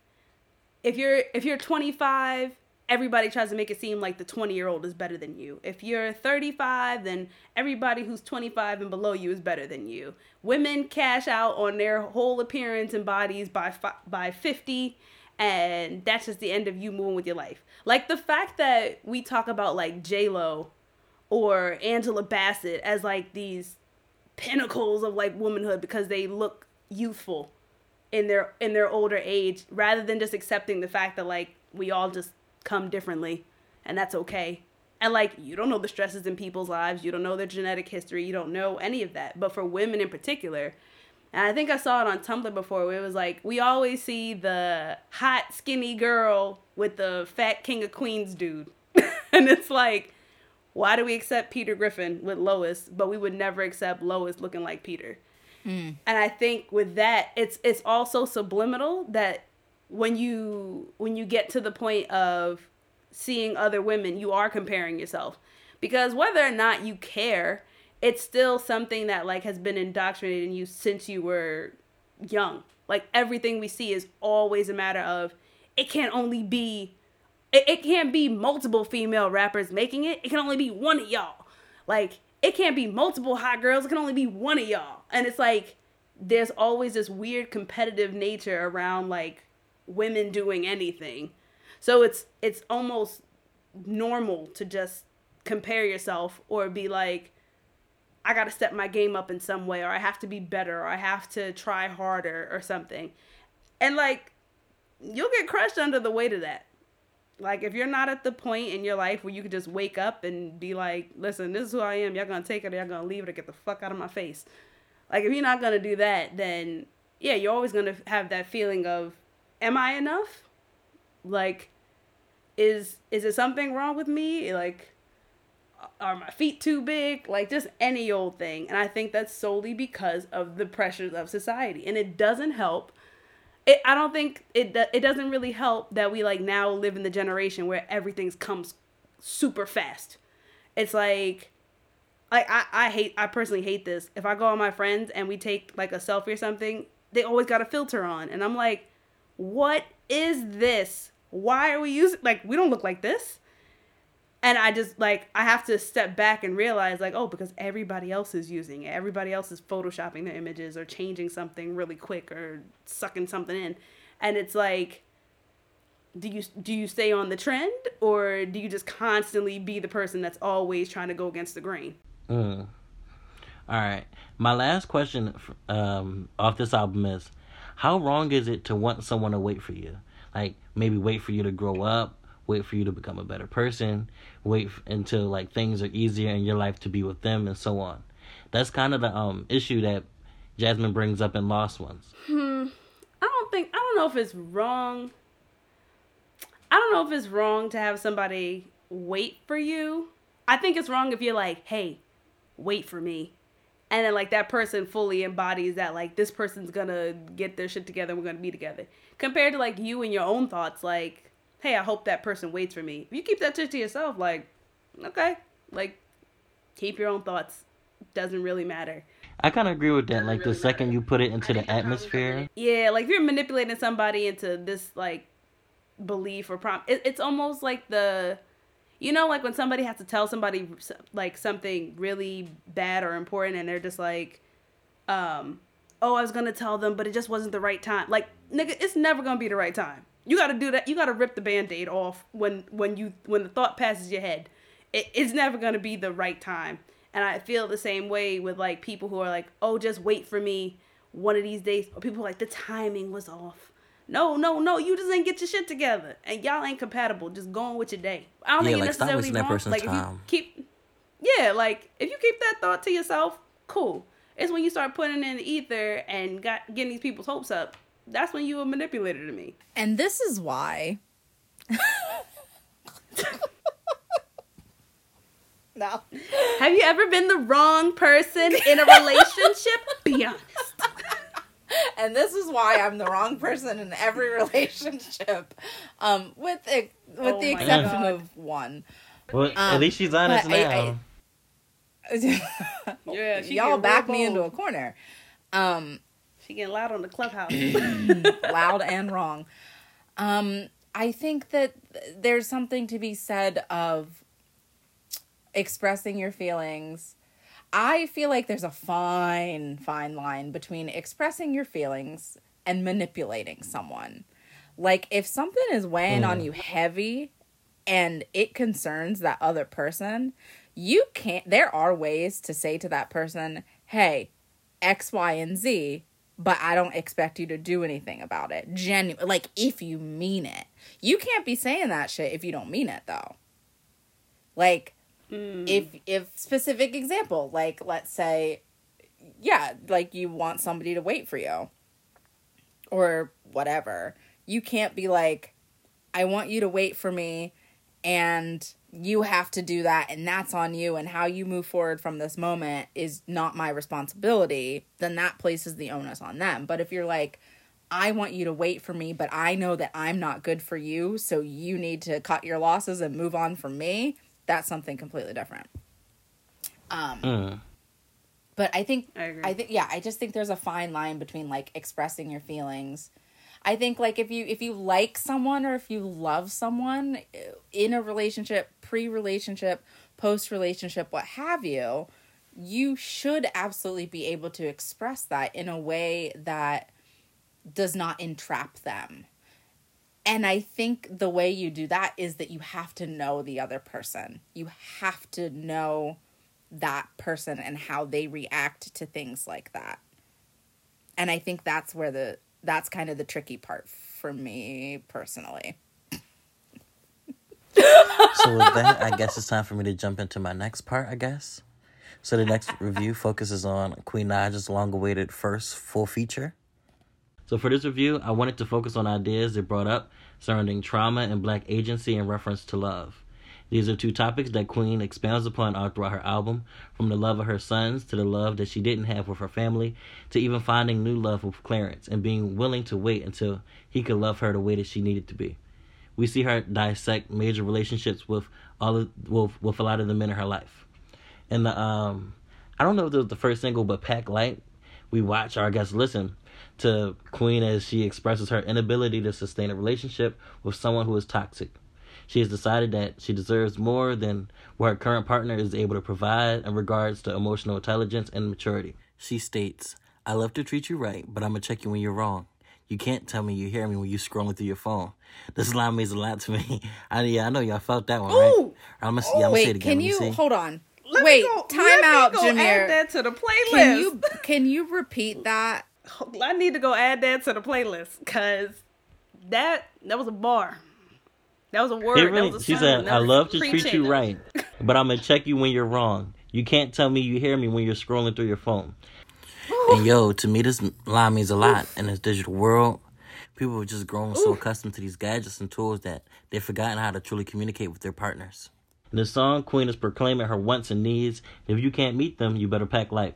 if you're if you're twenty-five, everybody tries to make it seem like the twenty-year-old is better than you. If you're thirty-five, then everybody who's twenty-five and below you is better than you. Women cash out on their whole appearance and bodies by fi- by fifty, and that's just the end of you moving with your life. Like the fact that we talk about like J-Lo or Angela Bassett as like these pinnacles of like womanhood because they look youthful in their in their older age, rather than just accepting the fact that like we all just come differently and that's okay. And like, you don't know the stresses in people's lives, you don't know their genetic history, you don't know any of that. But for women in particular, and I think I saw it on Tumblr before, where it was like, we always see the hot skinny girl with the fat King of Queens dude. And it's like, why do we accept Peter Griffin with Lois, but we would never accept Lois looking like Peter? Mm. And I think with that, it's it's also subliminal that when you when you get to the point of seeing other women, you are comparing yourself. Because whether or not you care, it's still something that like has been indoctrinated in you since you were young. Like everything we see is always a matter of, it can't only be, it, it can't be multiple female rappers making it. It can only be one of y'all. Like, it can't be multiple hot girls. It can only be one of y'all. And it's like, there's always this weird competitive nature around like women doing anything. So it's it's almost normal to just compare yourself or be like, I got to step my game up in some way, or I have to be better, or I have to try harder or something. And like, you'll get crushed under the weight of that. Like, if you're not at the point in your life where you can just wake up and be like, listen, this is who I am. Y'all going to take it or y'all going to leave it or get the fuck out of my face. Like, if you're not going to do that, then, yeah, you're always going to have that feeling of, am I enough? Like, is is there something wrong with me? Like, are my feet too big? Like, just any old thing. And I think that's solely because of the pressures of society. And it doesn't help. It, I don't think it it doesn't really help that we like now live in the generation where everything comes super fast. It's like, like I, I hate, I personally hate this. If I go on my friends and we take like a selfie or something, they always got a filter on. And I'm like, what is this? Why are we using, like, we don't look like this. And I just, like, I have to step back and realize, like, oh, because everybody else is using it. Everybody else is photoshopping their images or changing something really quick or sucking something in. And it's like, do you do you stay on the trend, or do you just constantly be the person that's always trying to go against the grain? Mm. All right. My last question um, off this album is, how wrong is it to want someone to wait for you? Like, maybe wait for you to grow up, wait for you to become a better person, wait f- until like things are easier in your life to be with them, and so on. That's kind of the um issue that Jasmine brings up in Lost Ones. Hmm. I don't think, I don't know if it's wrong. I don't know if it's wrong to have somebody wait for you. I think it's wrong if you're like, hey, wait for me. And then like that person fully embodies that, like, this person's gonna get their shit together and we're gonna be together. Compared to like you and your own thoughts, like, hey, I hope that person waits for me. If you keep that shit to yourself, like, okay, like, keep your own thoughts. Doesn't really matter. I kind of agree with that. Like, the second you put it into the atmosphere. Yeah, like, if you're manipulating somebody into this, like, belief or prom, it, it's almost like the, you know, like when somebody has to tell somebody, like, something really bad or important, and they're just like, um, oh, I was gonna tell them, but it just wasn't the right time. Like, nigga, it's never gonna be the right time. You gotta do that. You gotta rip the Band-Aid off when when you when the thought passes your head. It, it's never gonna be the right time. And I feel the same way with like people who are like, oh, just wait for me one of these days. Or people who are like, the timing was off. No, no, no, you just ain't get your shit together, and y'all ain't compatible. Just go on with your day. I don't Yeah, think like, it's stop necessarily wasting that wrong. person's Like, if you time. keep, yeah, like if you keep that thought to yourself, cool. It's when you start putting in the ether and got getting these people's hopes up. that's when you a manipulator to me. And this is why. No. Have you ever been the wrong person in a relationship? Be honest. And this is why I'm the wrong person in every relationship, um, with the, with Oh the my exception God. of one. Well, Um, at least she's honest but I- now. I- Yeah, she Y'all getting back real me into a bold. corner. Um, She getting loud on the clubhouse. loud and wrong. Um, I think that there's something to be said of expressing your feelings. I feel like there's a fine, fine line between expressing your feelings and manipulating someone. Like, if something is weighing Mm. on you heavy and it concerns that other person, you can't, there are ways to say to that person, hey, X, Y, and Z, but I don't expect you to do anything about it. Genuine, like, if you mean it. You can't be saying that shit if you don't mean it, though. Like, Mm. if if specific example, like, let's say, yeah, like, you want somebody to wait for you or whatever, you can't be like, I want you to wait for me and you have to do that and that's on you, and how you move forward from this moment is not my responsibility. Then that places the onus on them. But if you're like, I want you to wait for me, but I know that I'm not good for you, so you need to cut your losses and move on from me, that's something completely different. Um, Mm. but I think, I agree. I think, yeah, I just think there's a fine line between, like, expressing your feelings. I think, like, if you, if you like someone or if you love someone in a relationship, pre-relationship, post-relationship, what have you, you should absolutely be able to express that in a way that does not entrap them. And I think the way you do that is that you have to know the other person. You have to know that person and how they react to things like that. And I think that's where the, that's kind of the tricky part for me personally. So with that, I guess it's time for me to jump into my next part, I guess. So the next review focuses on Queen Naij's long-awaited first full feature. So for this review, I wanted to focus on ideas it brought up surrounding trauma and black agency in reference to love. These are two topics that Queen expounds upon all throughout her album, from the love of her sons to the love that she didn't have with her family, to even finding new love with Clarence and being willing to wait until he could love her the way that she needed to be. We see her dissect major relationships with all of, with, with a lot of the men in her life. And the um, I don't know if it was the first single, but Pack Light, we watch, or I guess listen, to Queen as she expresses her inability to sustain a relationship with someone who is toxic. She has decided that she deserves more than what her current partner is able to provide in regards to emotional intelligence and maturity. She states, I love to treat you right, but I'm going to check you when you're wrong. You can't tell me you hear me when you're scrolling through your phone. This line means a lot to me. I, yeah, I know y'all felt that one, right? Ooh. I'm going yeah, to say it Wait, again. can Let me you, see. hold on. Let Wait, me go, time let out, me go Jameer. add that to the playlist. Can you, can you repeat that? I need to go add that to the playlist because that that was a bar. That was a word. It That really, was a she sermon. said, That I was love to preaching. treat you right, but I'm going to check you when you're wrong. You can't tell me you hear me when you're scrolling through your phone. And yo, to me, this line means a lot in this digital world. People are just growing so accustomed to these gadgets and tools that they've forgotten how to truly communicate with their partners. In the song, Queen is proclaiming her wants and needs. If you can't meet them, you better pack light.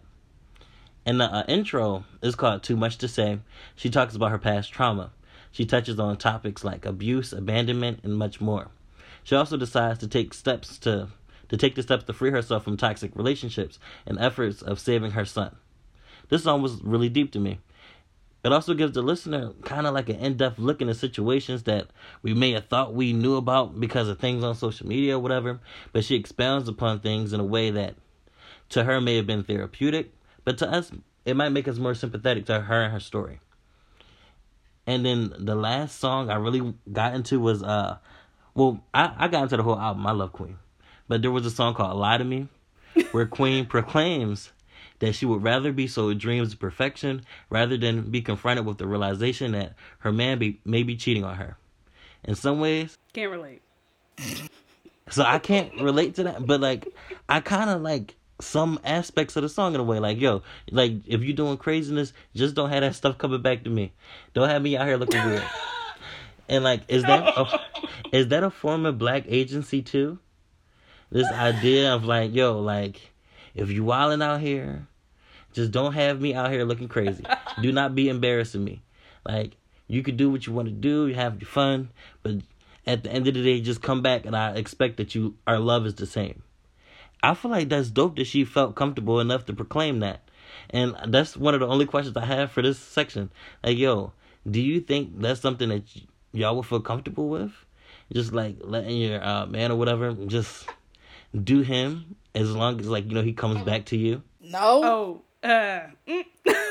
And the uh, intro is called Too Much to Say. She talks about her past trauma. She touches on topics like abuse, abandonment, and much more. She also decides to take steps to to take the steps to free herself from toxic relationships and efforts of saving her son. This song was really deep to me. It also gives the listener kind of like an in-depth look into situations that we may have thought we knew about because of things on social media or whatever, but she expounds upon things in a way that to her may have been therapeutic, but to us, it might make us more sympathetic to her and her story. And then the last song I really got into was, uh, well, I, I got into the whole album. I love Queen. But there was a song called Lie to Me, where Queen proclaims that she would rather be sold dreams of perfection rather than be confronted with the realization that her man be, may be cheating on her. In some ways, Can't relate. so I can't relate to that, but like, I kind of like some aspects of the song in a way. Like, yo, like, if you doing craziness, just don't have that stuff coming back to me. Don't have me out here looking weird. And, like, is that a, is that a form of black agency, too? This idea of, like, yo, like, if you wilding out here, just don't have me out here looking crazy. Do not be embarrassing me. Like, you could do what you want to do, you have your fun, but at the end of the day, just come back and I expect that you, our love is the same. I feel like that's dope that she felt comfortable enough to proclaim that. And that's one of the only questions I have for this section. Like, yo, do you think that's something that y- y'all would feel comfortable with? Just, like, letting your uh, man or whatever just do him as long as, like, you know, he comes back to you? No. Oh, uh, mm.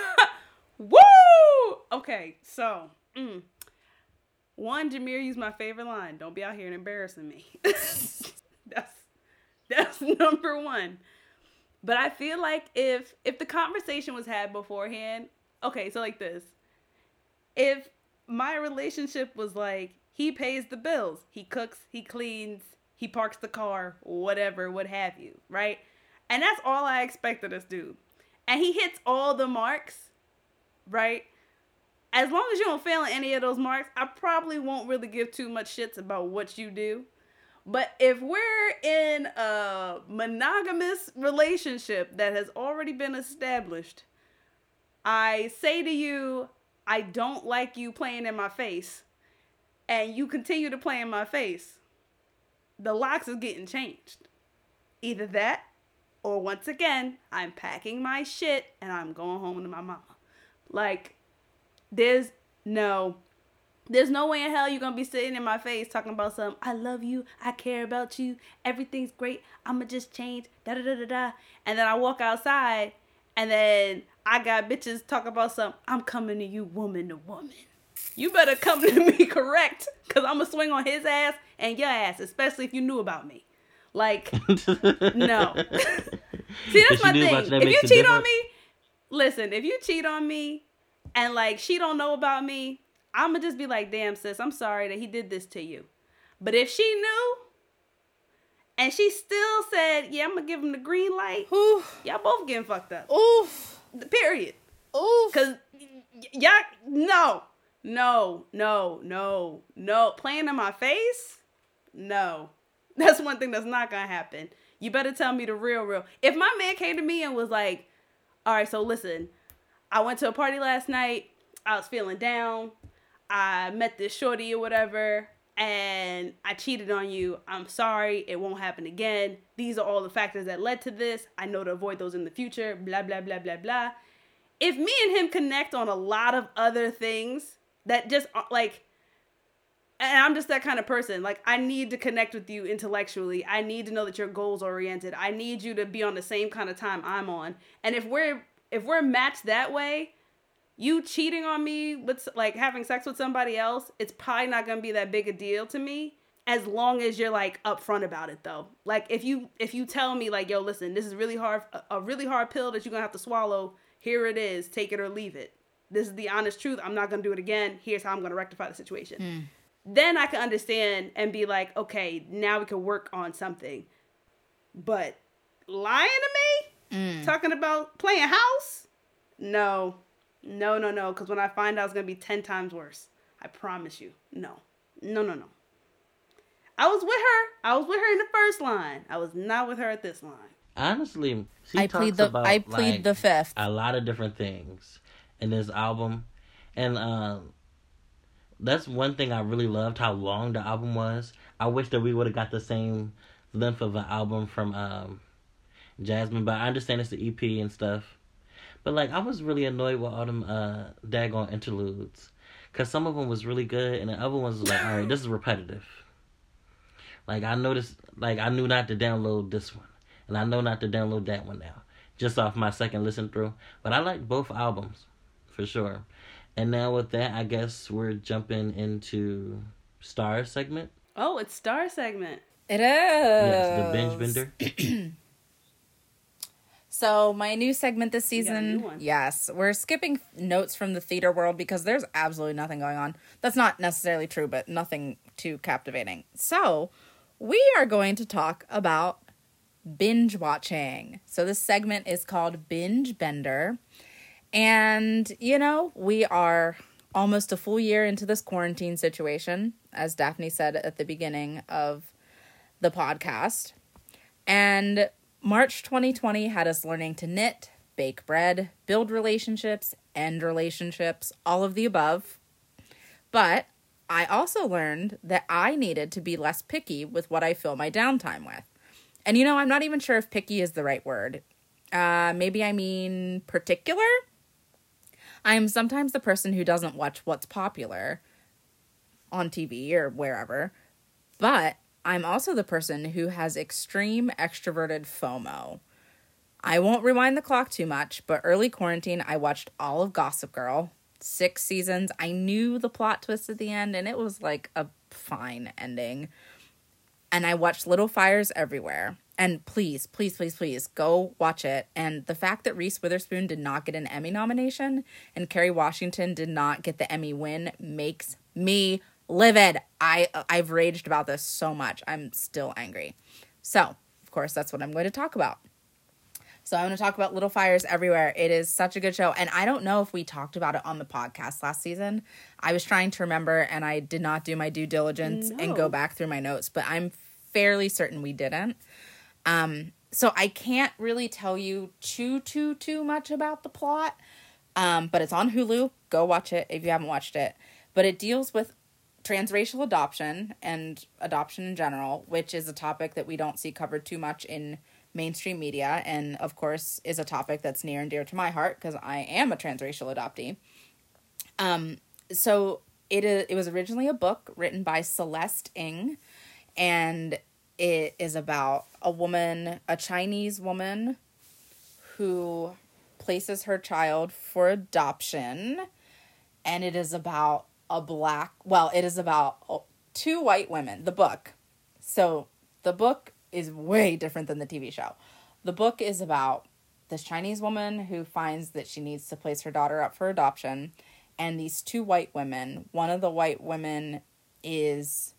Woo! Okay, so, mm. one, Jameer used my favorite line. Don't be out here and embarrassing me. that's that's number one. But I feel like if if the conversation was had beforehand, okay, so like this. If my relationship was like, he pays the bills, he cooks, he cleans, he parks the car, whatever, what have you, right? And that's all I expect of this dude. And he hits all the marks, right? As long as you don't fail in any of those marks, I probably won't really give too much shits about what you do. But if we're in a monogamous relationship that has already been established, I say to you, I don't like you playing in my face, and you continue to play in my face, the locks is getting changed. Either that, or once again, I'm packing my shit and I'm going home to my mama. Like, there's no, there's no way in hell you're going to be sitting in my face talking about something. I love you. I care about you. Everything's great. I'm going to just change. Da da da da da. And then I walk outside and then I got bitches talk about something. I'm coming to you woman to woman. You better come to me correct, because I'm going to swing on his ass and your ass, especially if you knew about me. Like, no. See, that's my thing. That if you cheat on me, listen, if you cheat on me and, like, she don't know about me, I'm going to just be like, damn, sis, I'm sorry that he did this to you. But if she knew and she still said, yeah, I'm going to give him the green light, Oof. Y'all both getting fucked up. Oof. Period. Oof. Because y- y'all, no, no, no, no, no. Playing in my face? No. That's one thing that's not going to happen. You better tell me the real, real. If my man came to me and was like, all right, so listen, I went to a party last night. I was feeling down. I met this shorty or whatever, and I cheated on you. I'm sorry. It won't happen again. These are all the factors that led to this. I know to avoid those in the future. Blah, blah, blah, blah, blah. If me and him connect on a lot of other things that just, like, and I'm just that kind of person. Like, I need to connect with you intellectually. I need to know that you're goals oriented. I need you to be on the same kind of time I'm on. And if we're if we're matched that way, you cheating on me with, like, having sex with somebody else, it's probably not going to be that big a deal to me, as long as you're, like, upfront about it, though. Like, if you if you tell me, like, yo, listen, this is really hard, a really hard pill that you're going to have to swallow. Here it is. Take it or leave it. This is the honest truth. I'm not going to do it again. Here's how I'm going to rectify the situation. Mm. Then I can understand and be like, okay, now we can work on something. But lying to me? Mm. Talking about playing house? No. No, no, no. Because when I find out, it's going to be ten times worse. I promise you. No. No, no, no. I was with her. I was with her in the first line. I was not with her at this line. Honestly, she I talks plead the, about, I plead like, the fifth. A lot of different things in this album. And um, that's one thing I really loved, how long the album was. I wish that we would have got the same length of an album from um, Jasmine, but I understand it's the E P and stuff. But, like, I was really annoyed with all them uh, daggone interludes. Because some of them was really good, and the other ones was like, all right, this is repetitive. Like, I noticed, like, I knew not to download this one. And I know not to download that one now. Just off my second listen through. But I like both albums, for sure. And now with that, I guess we're jumping into Star segment. Oh, it's Star segment. It is. Yes, the binge bender. So my new segment this season, yes, we're skipping notes from the theater world because there's absolutely nothing going on. That's not necessarily true, but nothing too captivating. So we are going to talk about binge watching. So this segment is called Binge Bender. And, you know, we are almost a full year into this quarantine situation, as Daphne said at the beginning of the podcast. And March twenty twenty had us learning to knit, bake bread, build relationships, end relationships, all of the above. But I also learned that I needed to be less picky with what I fill my downtime with. And, you know, I'm not even sure if picky is the right word. Uh, maybe I mean particular? I am sometimes the person who doesn't watch what's popular on T V or wherever, but I'm also the person who has extreme extroverted FOMO. I won't rewind the clock too much, but early quarantine, I watched all of Gossip Girl, six seasons. I knew the plot twist at the end, and it was like a fine ending. And I watched Little Fires Everywhere. And please, please, please, please go watch it. And the fact that Reese Witherspoon did not get an Emmy nomination and Kerry Washington did not get the Emmy win makes me livid. I, I've raged about this so much. I'm still angry. So, of course, that's what I'm going to talk about. So I'm going to talk about Little Fires Everywhere. It is such a good show. And I don't know if we talked about it on the podcast last season. I was trying to remember and I did not do my due diligence no. and go back through my notes. But I'm fairly certain we didn't. Um, so I can't really tell you too, too, too much about the plot. Um, but it's on Hulu. Go watch it if you haven't watched it. But it deals with transracial adoption and adoption in general, which is a topic that we don't see covered too much in mainstream media. And of course is a topic that's near and dear to my heart because I am a transracial adoptee. Um, so it, it was originally a book written by Celeste Ng, and it is about a woman, a Chinese woman, who places her child for adoption. And it is about a black, well, it is about two white women, the book. So the book is way different than the T V show. The book is about this Chinese woman who finds that she needs to place her daughter up for adoption. And these two white women, one of the white women is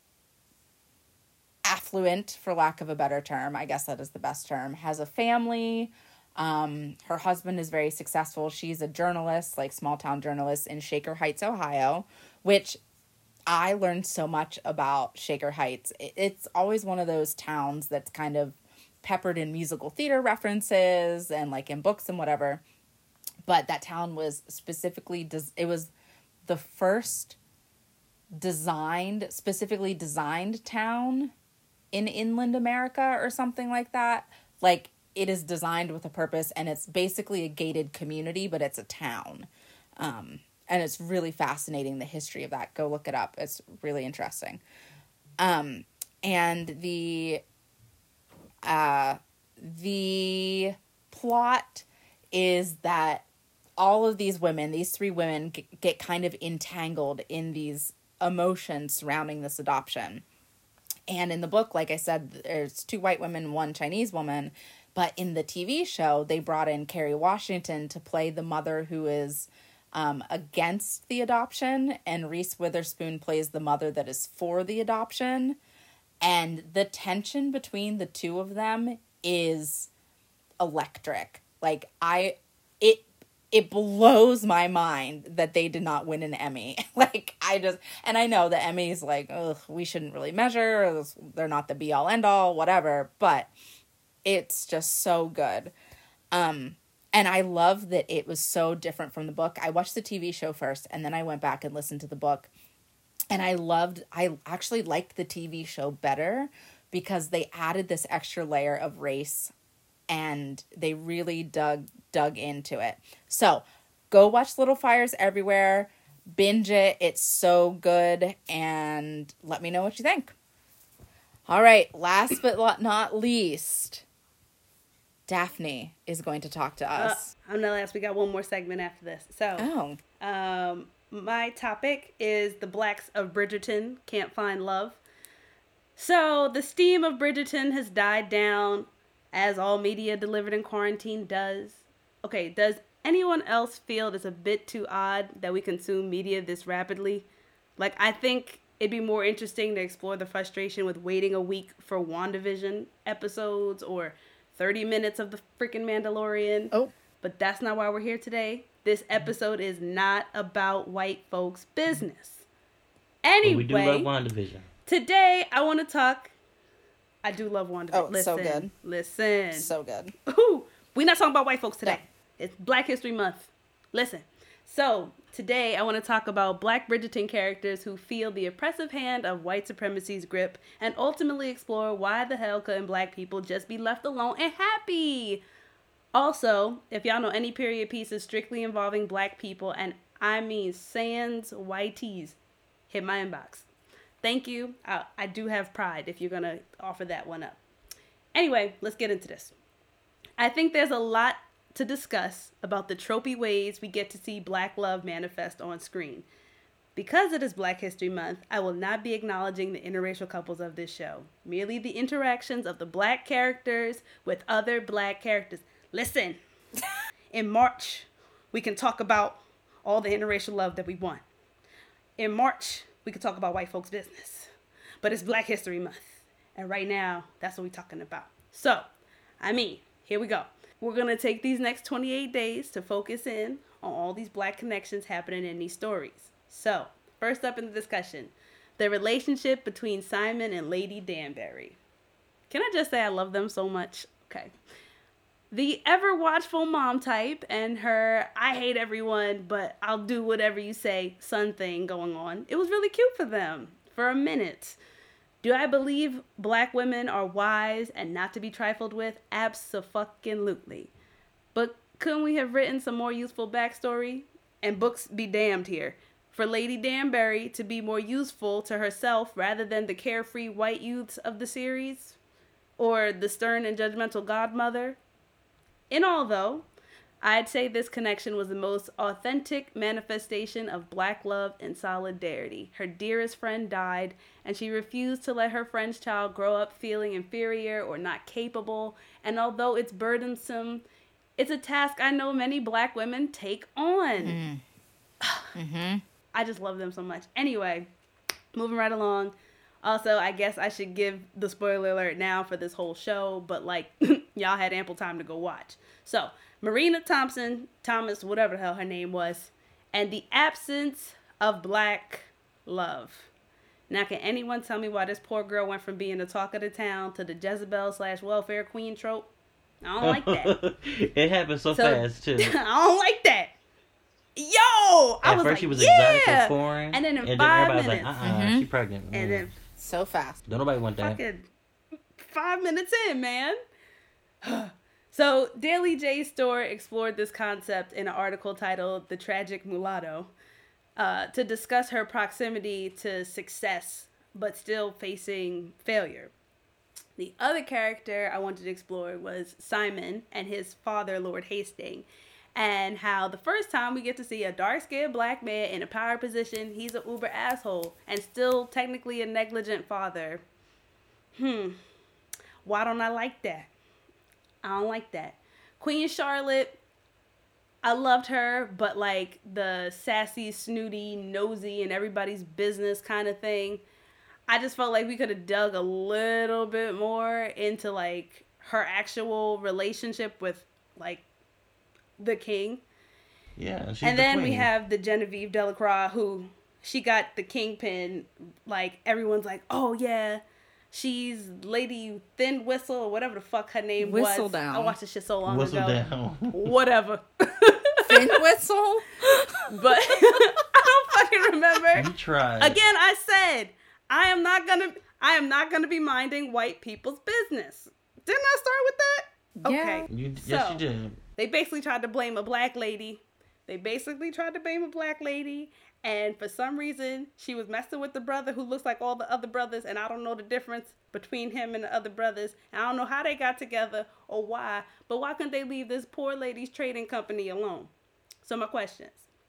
affluent, for lack of a better term, I guess that is the best term, has a family. Um, her husband is very successful. She's a journalist, like small town journalist in Shaker Heights, Ohio, which I learned so much about Shaker Heights. It's always one of those towns that's kind of peppered in musical theater references and like in books and whatever. But that town was specifically, des- it was the first designed, specifically designed town in inland America or something like that. Like, it is designed with a purpose, and it's basically a gated community, but it's a town. Um, and it's really fascinating, the history of that. Go look it up. It's really interesting. Um, and the, uh, the plot is that all of these women, these three women, get, get kind of entangled in these emotions surrounding this adoption. And in the book, like I said, there's two white women, one Chinese woman. But in the T V show, they brought in Kerry Washington to play the mother who is um, against the adoption. And Reese Witherspoon plays the mother that is for the adoption. And the tension between the two of them is electric. Like, I, it, it blows my mind that they did not win an Emmy. Like, I just, and I know the Emmys, like, ugh, we shouldn't really measure. They're not the be all end all, whatever. But it's just so good. Um, and I love that it was so different from the book. I watched the T V show first, and then I went back and listened to the book. And I loved, I actually liked the T V show better because they added this extra layer of race and they really dug, dug into it. So go watch Little Fires Everywhere, binge it. It's so good. And let me know what you think. All right. Last but not least, Daphne is going to talk to us. Uh, I'm not last. We got one more segment after this. So, oh. um, my topic is the Blacks of Bridgerton can't find love. So the steam of Bridgerton has died down, as all media delivered in quarantine does. Okay, does anyone else feel it's a bit too odd that we consume media this rapidly? Like, I think it'd be more interesting to explore the frustration with waiting a week for WandaVision episodes or thirty minutes of the freaking Mandalorian. Oh. But that's not why we're here today. This episode is not about white folks' business. Anyway, we do love WandaVision. Today I want to talk. I do love WandaVision. Oh, it's listen, so good. Listen. So good. Ooh, we're not talking about white folks today. No. It's Black History Month. Listen. So, today I want to talk about Black Bridgerton characters who feel the oppressive hand of white supremacy's grip and ultimately explore why the hell couldn't black people just be left alone and happy. Also, if y'all know any period pieces strictly involving black people, and I mean sans Y Ts, hit my inbox. Thank you. I, I do have pride if you're going to offer that one up. Anyway, let's get into this. I think there's a lot to discuss about the tropey ways we get to see black love manifest on screen. Because it is Black History Month, I will not be acknowledging the interracial couples of this show, merely the interactions of the black characters with other black characters. Listen, in March, we can talk about all the interracial love that we want. In March, we can talk about white folks' business. But it's Black History Month, and right now, that's what we're talking about. So, I mean, here we go. We're going to take these next twenty-eight days to focus in on all these black connections happening in these stories. So, first up in the discussion, the relationship between Simon and Lady Danbury. Can I just say I love them so much? Okay. The ever watchful mom type and her I hate everyone, but I'll do whatever you say son thing going on. It was really cute for them for a minute. Do I believe black women are wise and not to be trifled with? Abso-fucking-lutely. But couldn't we have written some more useful backstory? And books be damned here. For Lady Danbury to be more useful to herself rather than the carefree white youths of the series? Or the stern and judgmental godmother? In all, though, I'd say this connection was the most authentic manifestation of black love and solidarity. Her dearest friend died, and she refused to let her friend's child grow up feeling inferior or not capable. And although it's burdensome, it's a task I know many black women take on. Mm. mm-hmm. I just love them so much. Anyway, moving right along. Also, I guess I should give the spoiler alert now for this whole show, but like, y'all had ample time to go watch. So, Marina Thompson, Thomas, whatever the hell her name was, and the absence of black love. Now, can anyone tell me why this poor girl went from being the talk of the town to the Jezebel slash welfare queen trope? I don't like that. It happened so, so fast, too. I don't like that. Yo! I At was first like, she was yeah! exotic and foreign. And then in and five then everybody's minutes. like, uh-uh, mm-hmm. she's pregnant. And mm. then so fast. Don't nobody want that. Fucking five minutes in, man. So, Daily J Store explored this concept in an article titled The Tragic Mulatto uh, to discuss her proximity to success, but still facing failure. The other character I wanted to explore was Simon and his father, Lord Hastings, and how the first time we get to see a dark-skinned black man in a power position, he's an uber asshole and still technically a negligent father. Hmm. Why don't I like that? I don't like that. Queen Charlotte, I loved her, but like the sassy, snooty, nosy, and everybody's business kind of thing, I just felt like we could have dug a little bit more into like her actual relationship with like the king. Yeah, she's and the then queen. we have the Genevieve Delacroix, who she got the kingpin. Like everyone's like, oh yeah, she's Lady Thin Whistle or whatever the fuck her name Whistle was. Down. I watched this shit so long Whistle ago. Down. Whatever. Thin Whistle. But I don't fucking remember. You tried. Again, I said I am not gonna. I am not gonna be minding white people's business. Didn't I start with that? Yeah. Okay. You, So, yes, you did. They basically tried to blame a black lady. They basically tried to blame a black lady. And for some reason, she was messing with the brother who looks like all the other brothers. And I don't know the difference between him and the other brothers. And I don't know how they got together or why. But why couldn't they leave this poor lady's trading company alone? So my questions.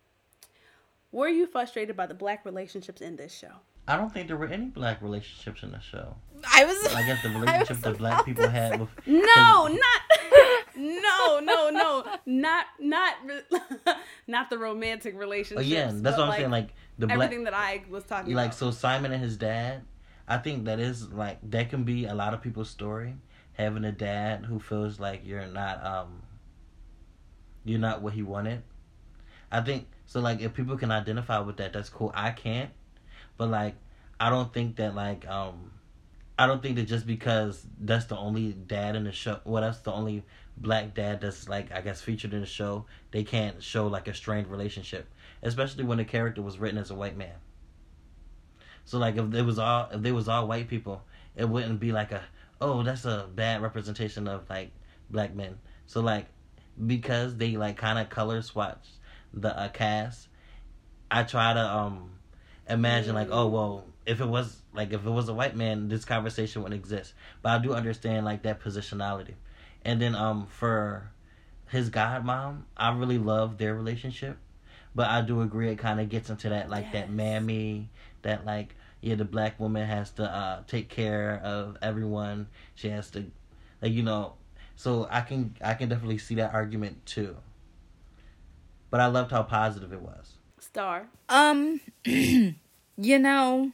Were you frustrated by the black relationships in this show? I don't think there were any black relationships in the show. I was. I guess the relationship that black people had with. No, not. no, no, no, not not not the romantic relationship. Oh, yeah, that's what I'm like, saying. Like the black, everything that I was talking like, about. So Simon and his dad, I think that is like that can be a lot of people's story. Having a dad who feels like you're not um you're not what he wanted. I think so. Like if people can identify with that, that's cool. I can't, but like I don't think that like um. I don't think that just because that's the only dad in the show, well, that's the only black dad that's, like, I guess, featured in the show, they can't show, like, a strained relationship. Especially when the character was written as a white man. So, like, if it was all, if they was all white people, it wouldn't be like a, oh, that's a bad representation of, like, black men. So, like, because they, like, kind of color swatch the uh, cast, I try to, um, imagine, like, oh, well, if it was, like, if it was a white man, this conversation wouldn't exist. But I do understand, like, that positionality. And then, um, for his godmom, I really love their relationship. But I do agree it kind of gets into that, like, yes. that mammy, that, like, yeah, the black woman has to uh, take care of everyone. She has to, like, you know, so I can, I can definitely see that argument, too. But I loved how positive it was. Star. Um, you know...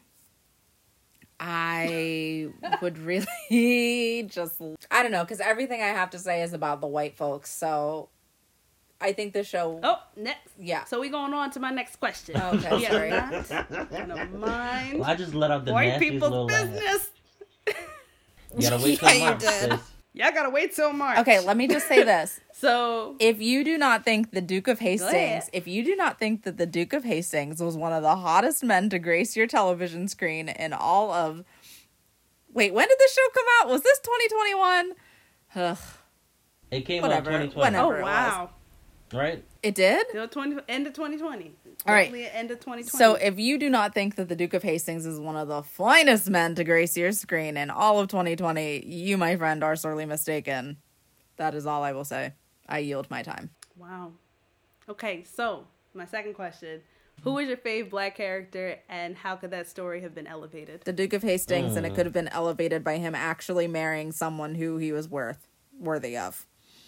I would really just, I don't know, because everything I have to say is about the white folks, so I think the show... Oh, next. Yeah. So we going on to my next question. Okay, sorry. Gonna mind well, I just let out the white nastiest people's little business. You gotta wait yeah, till you March. did. Y'all gotta wait till March. Okay, let me just say this. So, if you do not think the Duke of Hastings, if you do not think that the Duke of Hastings was one of the hottest men to grace your television screen in all of... Wait, when did this show come out? Was this twenty twenty-one? Ugh. It came Whatever, out twenty twenty. whenever oh, it wow. was. Right? It did? Till twenty, end of twenty twenty. All right. End of twenty twenty. So if you do not think that the Duke of Hastings is one of the finest men to grace your screen in all of twenty twenty, you, my friend, are sorely mistaken. That is all I will say. I yield my time. Wow. Okay, so my second question. Who was your fave black character and how could that story have been elevated? The Duke of Hastings, mm. and it could have been elevated by him actually marrying someone who he was worth worthy of.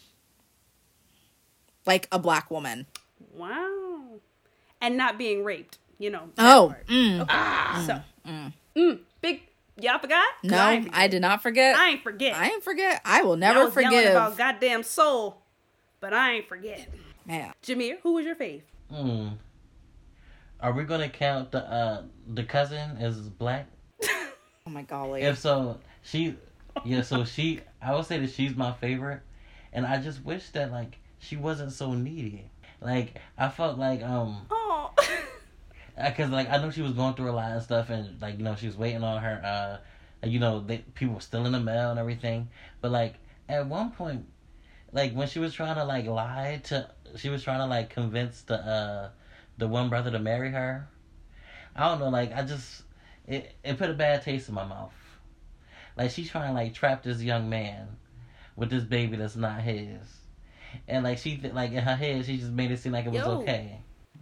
Like a black woman. Wow. And not being raped, you know. Oh. Mm. Okay, Ah. so. Mm. Mm, big, y'all forgot? No, I, I, I did not forget. I ain't forget. I ain't forget. I will never I was forgive. yelling about goddamn soul, but I ain't forget. Man. Jameer, who was your fave? Hmm. Are we gonna count the uh the cousin as black? Oh my golly. If so, she, yeah. So she, I would say that she's my favorite, and I just wish that like she wasn't so needy. Like I felt like um. Oh. Because like I know she was going through a lot of stuff, and like you know she was waiting on her. Uh, you know they people were still in the mail and everything, but like at one point, like when she was trying to like lie to, she was trying to like convince the uh. the one brother to marry her. I don't know, like, I just, it, it put a bad taste in my mouth. Like, she's trying to, like, trap this young man with this baby that's not his. And, like, she, like, in her head, she just made it seem like it was Yo. okay.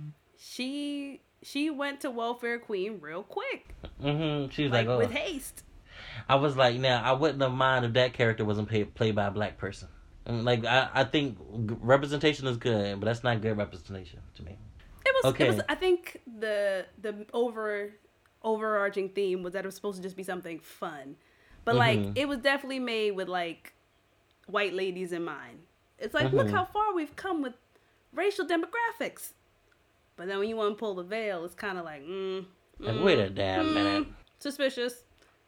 She, she went to Welfare Queen real quick. Mm-hmm. She was Like, like, oh. with haste. I was like, now, I wouldn't have mind if that character wasn't pay, played by a black person. And, like, I, I think representation is good, but that's not good representation to me. It was, Okay. it was. I think the the over overarching theme was that it was supposed to just be something fun, but like Mhm. it was definitely made with like white ladies in mind. It's like Mhm. look how far we've come with racial demographics, but then when you want to pull the veil, it's kind of like, mm, Like, mm, wait a damn mm, minute. suspicious.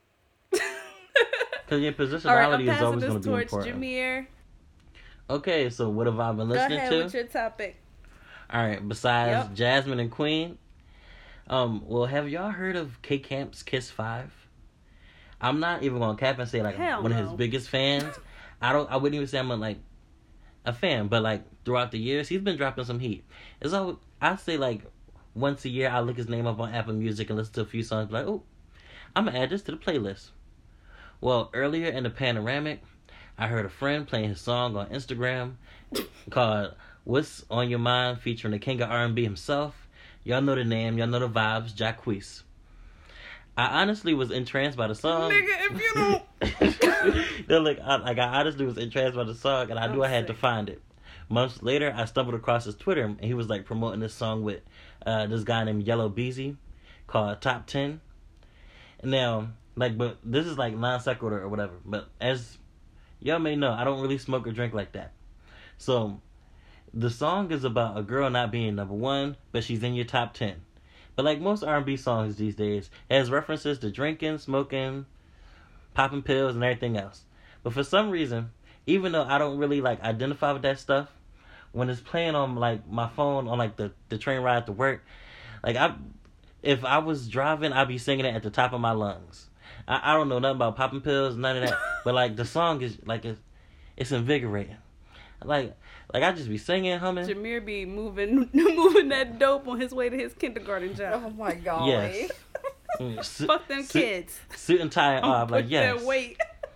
Because your positionality All right, I'm is passing always this going to be torch, important. Jameer. Okay, so what have I been Go listening ahead to? with your topic. All right, besides Yep. Jasmine and Queen, um, well, have y'all heard of K Camp's Kiss Five? I'm not even gonna cap and say like Hell I'm one of no. his biggest fans. I don't. I wouldn't even say I'm a, like a fan, but like throughout the years, he's been dropping some heat. It's all I say like once a year I look his name up on Apple Music and listen to a few songs. Like, oh, I'm gonna add this to the playlist. Well, earlier in the panoramic, I heard a friend playing his song on Instagram called "What's on Your Mind" featuring the king of R and B himself. Y'all know the name, y'all know the vibes, Jacquees. I honestly was entranced by the song. Nigga, if you don't, no, like, I, like I honestly was entranced by the song, and I knew I had to find it. Months later, I stumbled across his Twitter, and he was like promoting this song with uh, this guy named Yellow Beezy called Top ten. Now, like, but this is like non sequitur or whatever. But as y'all may know, I don't really smoke or drink like that. So, the song is about a girl not being number one, but she's in your top ten. But like most R and B songs these days, it has references to drinking, smoking, popping pills, and everything else. But for some reason, even though I don't really like identify with that stuff, when it's playing on like my phone on like the, the train ride to work, like I, if I was driving, I'd be singing it at the top of my lungs. I, I don't know nothing about popping pills, none of that. But like the song is like it's, it's invigorating. Like like I just be singing, humming. Jameer be moving moving that dope on his way to his kindergarten job. Oh my god. Yes. Mm, su- Fuck them su- kids. Suit and tie it off, like Put yes. that weight.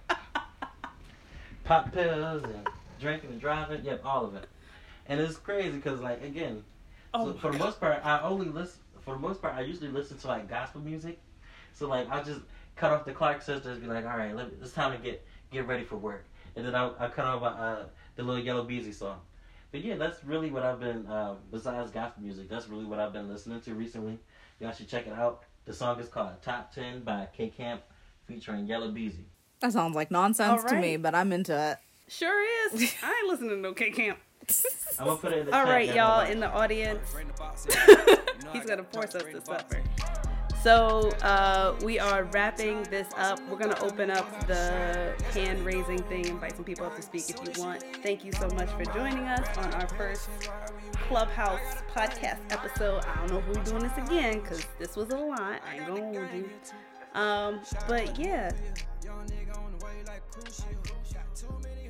Pop pills and drinking and driving, yep, all of it. And it's crazy because, like, again, Oh so for the most part, I only listen. For the most part, I usually listen to like gospel music. So like, I just cut off the Clark sisters, be like, all right, let me, it's time to get get ready for work, and then I I cut off uh, the little Yellow Beezy song. But yeah, that's really what I've been. Uh, besides gospel music, that's really what I've been listening to recently. Y'all should check it out. The song is called Top ten by K Camp featuring Yellow Beezy. That sounds like nonsense All to right. me, but I'm into it. Sure is. I ain't listening to no K Camp. I'm gonna put it in the All chat, right, y'all everybody. in the audience. He's gonna force us to suffer. So uh, we are wrapping this up. We're gonna open up the hand raising thing, invite some people up to speak if you want. Thank you so much for joining us on our first Clubhouse podcast episode. I don't know if we're doing this again because this was a lot. I ain't gonna hold you. Um, but yeah.